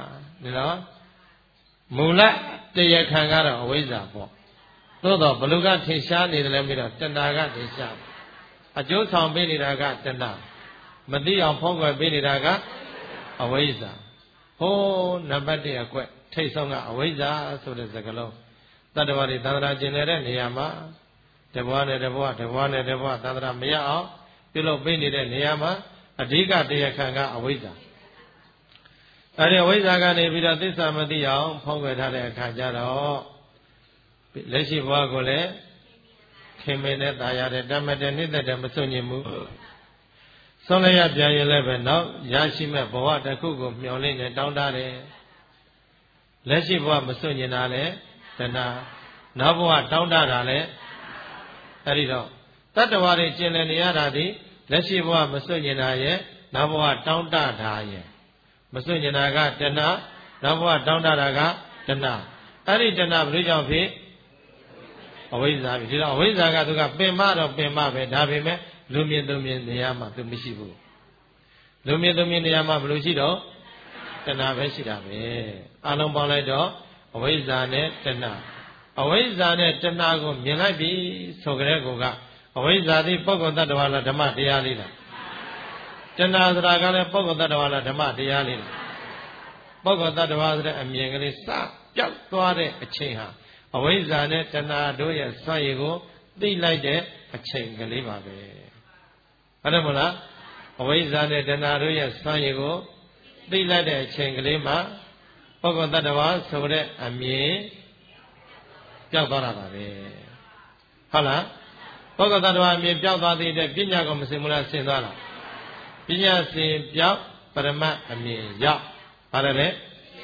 နော်မူလတရားခံကတော့အဝိဇ္ဇာပေါ့သို့တော့ဘလူကထင်ရှားနေတယ်လည်းပြီးတော့တဏှာကထင်ရှားအကျိုးဆောင်ပေးနေတာကတဏှာမသိအောင်ဖုံးကွယ်ပေးနေတာကအဝိဇ္ဇာဟိုးနံပါတ်1အကွက်ထိတ်ဆုံးကအဝိဇ္ဇာဆိုတဲ့စကားလုံးတတ္တဝါတွေသန္တရာကျင်နေတဲ့နေရာမှာတဘွားနဲ့တဘွားတဘွားနဲ့တဘွားသန္တရာမရအောင်ပြုလုပ်ပေးနေတဲ့နေရာမှာအဓိကတရားခံကအဝိဇ္ဇာအဲဒီအဝိဇ္ဇာကနေပြီးတော့သစ္စာမသိအောင်ဖုံးကွယ်ထားတဲ့အခါကျတော့လက်ရှိဘဝကိုလည်းခင်မင်းနဲ့ตายရတဲ့တမတ်တဲ့နှိမ့်တဲ့မစွန့်ညင်မှုဆုံးလည်းရပြန်ရင်လည်းပဲနောက်ရရှိမဲ့ဘဝတစ်ခုကိုမျှော်လင့်နေတောင်းတတယ်လက်ရှိဘဝမစွန့်ညင်တာလည်းတဏှာနောက်ဘဝတောင်းတတာလည်းအဲ့ဒီတော့တတ္တဝါတွေကျင်လည်နေရတာဒီလက်ရှိဘဝမစွန့်ညင်တာရဲ့နောက်ဘဝတောင်းတတာရဲ့မစွန့်ညင်တာကတဏှာနောက်ဘဝတောင်းတတာကတဏှာအဲ့ဒီတဏှာဘယ်လိုကြောင့်ဖြစ်အဝိဇ္ဇာပြီဒီတော့အဝိဇ္ဇာကသူကပင်မတော့ပင်မပဲဒါပေမဲ့လူမြင်သူမြင်နေရာမှာသူမရှိဘူးလူမြင်သူမြင်နေရာမှာဘယ်လိုရှိတော့တဏှာပဲရှိတာပဲအလုံးပေါင်းလိုက်တော့အဝိဇ္ဇာနဲ့တဏှာအဝိဇ္ဇာနဲ့တဏှာကိုမြင်လိုက်ပြီဆိုကြတဲ့ကောကအဝိဇ္ဇာသည်ပုဂ္ဂိုလ်တ attva လားဓမ္မတရားလေးလားတဏှာဆိုတာကလည်းပုဂ္ဂိုလ်တ attva လားဓမ္မတရားလေးလားပုဂ္ဂိုလ်တ attva ဆိုတဲ့အမြင်ကလေးစပြောက်သွားတဲ့အချိန်ဟာအဝိဇ္ဇာနဲ့တဏှာတို့ရဲ့စွန့်ရည်ကိုသိလိုက်တဲ့အချိန်ကလေးပါပဲဟုတ်တယ်မလားအဝိဇ္ဇာနဲ့တဏှာတို့ရဲ့စွန့်ရည်ကိုသိလိုက်တဲ့အချိန်ကလေးမှာပုဂ္ဂိုလ်တ attva ဆိုတဲ့အမြင်ပြောက်သွားတာပါပဲဟုတ်လားပုဂ္ဂိုလ်တ attva အမြင်ပြောက်သွားသေးတဲ့ပညာကိုမစင်ဘူးလားဆင်သွားလားပညာစင်ပြောက်ပရမတ်အမြင်ရောက်ပါတယ်လေ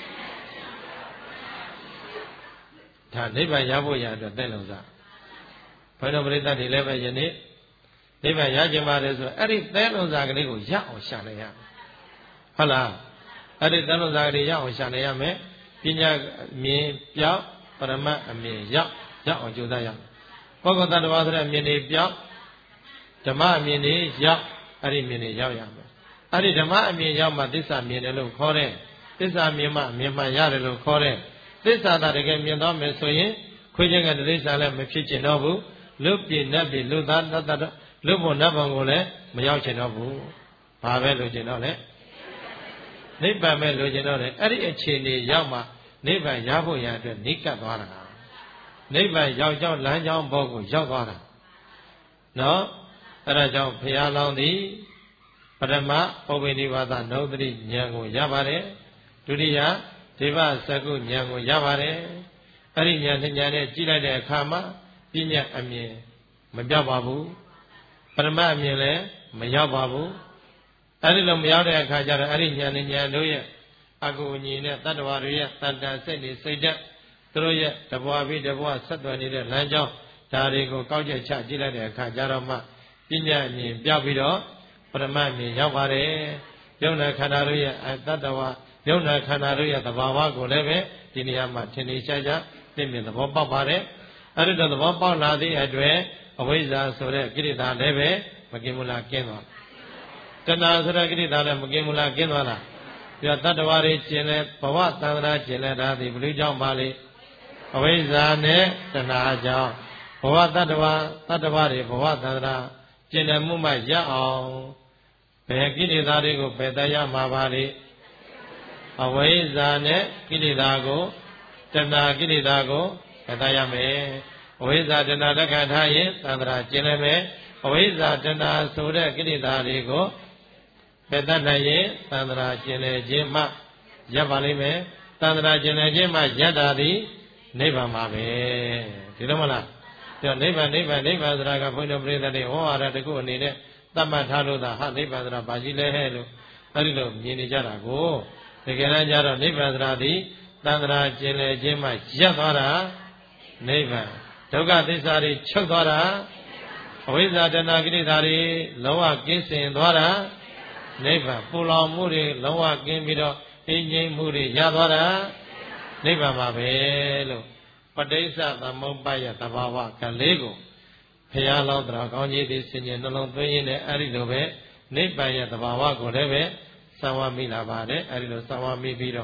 ဒါနိဗ္ဗာန်ရဖို့ရအတွက်တဲ့လုံးစားဘယ်တော့ပရိသတ်တွေလည်းပဲယနေ့နိဗ္ဗာန်ရကြပါတယ်ဆိုအဲ့ဒီတဲ့လုံးစားကလေးကိုရအောင်ရှာနေရဟုတ်လားအဲ့ဒီတဲ့လုံးစားကလေးရအောင်ရှာနေရမယ်ပညာမြင်ပြောက်ပရမတ်အမြင်ရောက်အောင်ကြိုးစားရမယ်ပုဂ္ဂိုလ်တ attva ဆိုတဲ့အမြင်တွေပြောက်ဓမ္မအမြင်တွေရောက်အဲ့ဒီမြင်တွေရောက်ရမယ်အဲ့ဒီဓမ္မအမြင်ရောက်မှသစ္စာမြင်တယ်လို့ခေါ်တယ်သစ္စာမြင်မှအမြင်မှရတယ်လို့ခေါ်တယ်သစ္စာသာတကယ်မြင်သွားမယ်ဆိုရင်ခွေးချင်းကတိရစ္ဆာန်လည်းမဖြစ်ချင်တော့ဘူးလွတ်ပြည့်နတ်ပြည့်လွတ်သားတတ်လွတ်ဖို့နတ်ဘုံကိုလည်းမရောက်ချင်တော့ဘူးဘာပဲလိုချင်တော့လဲနိဗ္ဗာန်ပဲလိုချင်တော့တယ်အဲ့ဒီအခြေအနေရောက်မှနိဗ္ဗာန်ရဖို့ရအတွက်နိကတ်သွားတာနိဗ္ဗာန်ရောက်ကြောင်းလမ်းကြောင်းဘောကိုရောက်သွားတာနော်အဲ့ဒါကြောင့်ဘုရားလောင်းသည်ပထမပုဗ္ဗေနိဗ္ဗာန်နုဒတိဉာဏ်ကိုရပါတယ်ဒုတိယဒေဝစကုဉာဏ်ကိုရပါတယ်အဲ့ဒီဉာဏ်နဲ့ဉာဏ်နဲ့ကြည့်လိုက်တဲ့အခါမှာပညာအမြင်မပြောက်ပါဘူးပရမတ်အမြင်လည်းမရောက်ပါဘူးအဲ့ဒီလိုမရောက်တဲ့အခါကျတော့အဲ့ဒီဉာဏ်နဲ့ဉာဏ်တို့ရဲ့အကုအညီနဲ့တတ္တဝါတွေရဲ့တန်တန်စိတ်တွေစိတ်ဓာတ်သူတို့ရဲ့တဘွားပြီးတဘွားဆက်သွယ်နေတဲ့လမ်းကြောင်းဒါတွေကိုကောက်ချက်ချကြည့်လိုက်တဲ့အခါကျတော့မှပညာအမြင်ပြောက်ပြီးတော့ပရမတ်အမြင်ရောက်ပါတယ်ယုံနာခန္ဓာတို့ရဲ့တတ္တဝါယုံနာခန္ဓာတို့ရဲ့သဘာဝကိုလည်းပဲဒီနေရာမှာထင်ထင်ရှားရှားသိမြင်သဘောပေါက်ပါတယ်အဲ့ဒီတော့သဘောပေါက်လာသည့်အတွက်အဝိဇ္ဇာဆိုတဲ့ကိရိတာလည်းပဲမကင်မလားကင်းသွားတဏှာဆိုတဲ့ကိရိတာလည်းမကင်မလားကင်းသွားလားပြီးတော့တတ္တဝါတွေကျင်လဲဘဝသန္တရာကျင်လဲတာဒီဘယ်လိုကြောင့်ပါလဲအဝိဇ္ဇာနဲ့တဏှာကြောင့်ဘဝတတ္တဝါတွေဘဝသန္တရာကျင်တယ်မှုမှရအောင်ဘယ်ကိရိတာတွေကိုပယ်တတ်ရမှာပါလဲအဝိဇ္ဇာနဲ့ကိလေသာကိုတဏှာကိလေသာကိုပယ်တတ်ရမယ်အဝိဇ္ဇာတဏှာလက်ခံထားရင်သန္တရာကျင်လည်းမယ်အဝိဇ္ဇာတဏှာဆိုတဲ့ကိလေသာတွေကိုပယ်တတ်နိုင်ရင်သန္တရာကျင်လည်းခြင်းမှရပ်ပါလိမ့်မယ်သန္တရာကျင်လည်းခြင်းမှရပ်တာသည်နိဗ္ဗာန်ပါပဲဒီလိုမလားပြောနိဗ္ဗာန်ဆိုတာကဘုန်းတော်ပရိသတ်တွေဟောရတဲ့တခုအနေနဲ့သတ်မှတ်ထားလို့သာဟာနိဗ္ဗာန်ဆိုတာဘာကြီးလဲဟဲ့လို့အဲဒီလိုမြင်နေကြတာကိုတကယ်တမ်းကျတော့နိဗ္ဗာန်ဆိုတာဒီသန္တရာကျင်လည်ခြင်းမှရပ်သွားတာနိဗ္ဗာန်ဒုက္ခသစ္စာတွေချုပ်သွားတာအဝိဇ္ဇာတဏှာကိလေသာတွေလုံးဝကင်းစင်သွားတာနိဗ္ဗာန်ပူလောင်မှုတွေလုံးဝကင်းပြီးတော့အင်းငြိမ်းမှုတွေရသွားတာနိဗ္ဗာန်ပါပဲလို့ပဋိစ္စသမုပ္ပါယသဘာဝကလေးကိုဘုရားလောင်းတော်ကောင်းကြီးသည်ဆင်ញင်နှလုံးသွင်းရင်းနဲ့အဲ့ဒီလိုပဲနိဗ္ဗာန်ရဲ့သဘာဝကိုလည်းပဲသံဝါမိလာပါတယ်အဲဒီလိုသံဝါမိပြီးတော့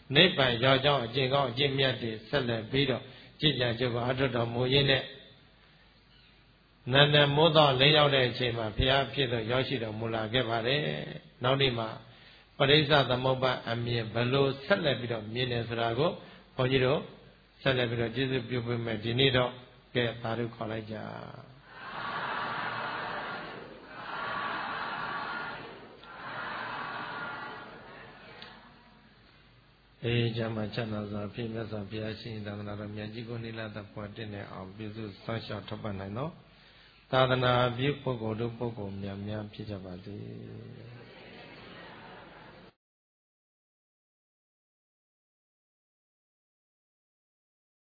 နိဗ္ဗာန်ရောက်ကြောင်းအကျင့်ကောင်းအကျင့်မြတ်တွေဆက်လက်ပြီးတော့ကြည်ကြံကြုတ်အထုတော်မူရင်းနဲ့နန္ဒမိုးတော်လင်းရောက်တဲ့အချိန်မှာဘုရားဖြစ်လို့ရောက်ရှိတော်မူလာခဲ့ပါတယ်နောက်နေ့မှာပရိစ္ဆသမုပ္ပါအမြင်ဘလို့ဆက်လက်ပြီးတော့မြင်တယ်ဆိုတာကိုဘုန်းကြီးတို့ဆက်လက်ပြီးတော့ကျေးဇူးပြုပေးမယ်ဒီနေ့တော့ကဲသာဓုခေါ်လိုက်ကြအေးကျမ်းမှာချမ်းသာစွာဖြင့်မြတ်စွာဘုရားရှင်သာသနာတော်မြတ်ကြီးကိုနိလတ်ဘွားတင်တဲ့အောင်ပြုစုဆောင်းလျှောက်ထောက်ပံ့နိုင်သောသာသနာပြုပုဂ္ဂိုလ်တို့ပုဂ္ဂိုလ်များများဖြစ်ကြပါစေ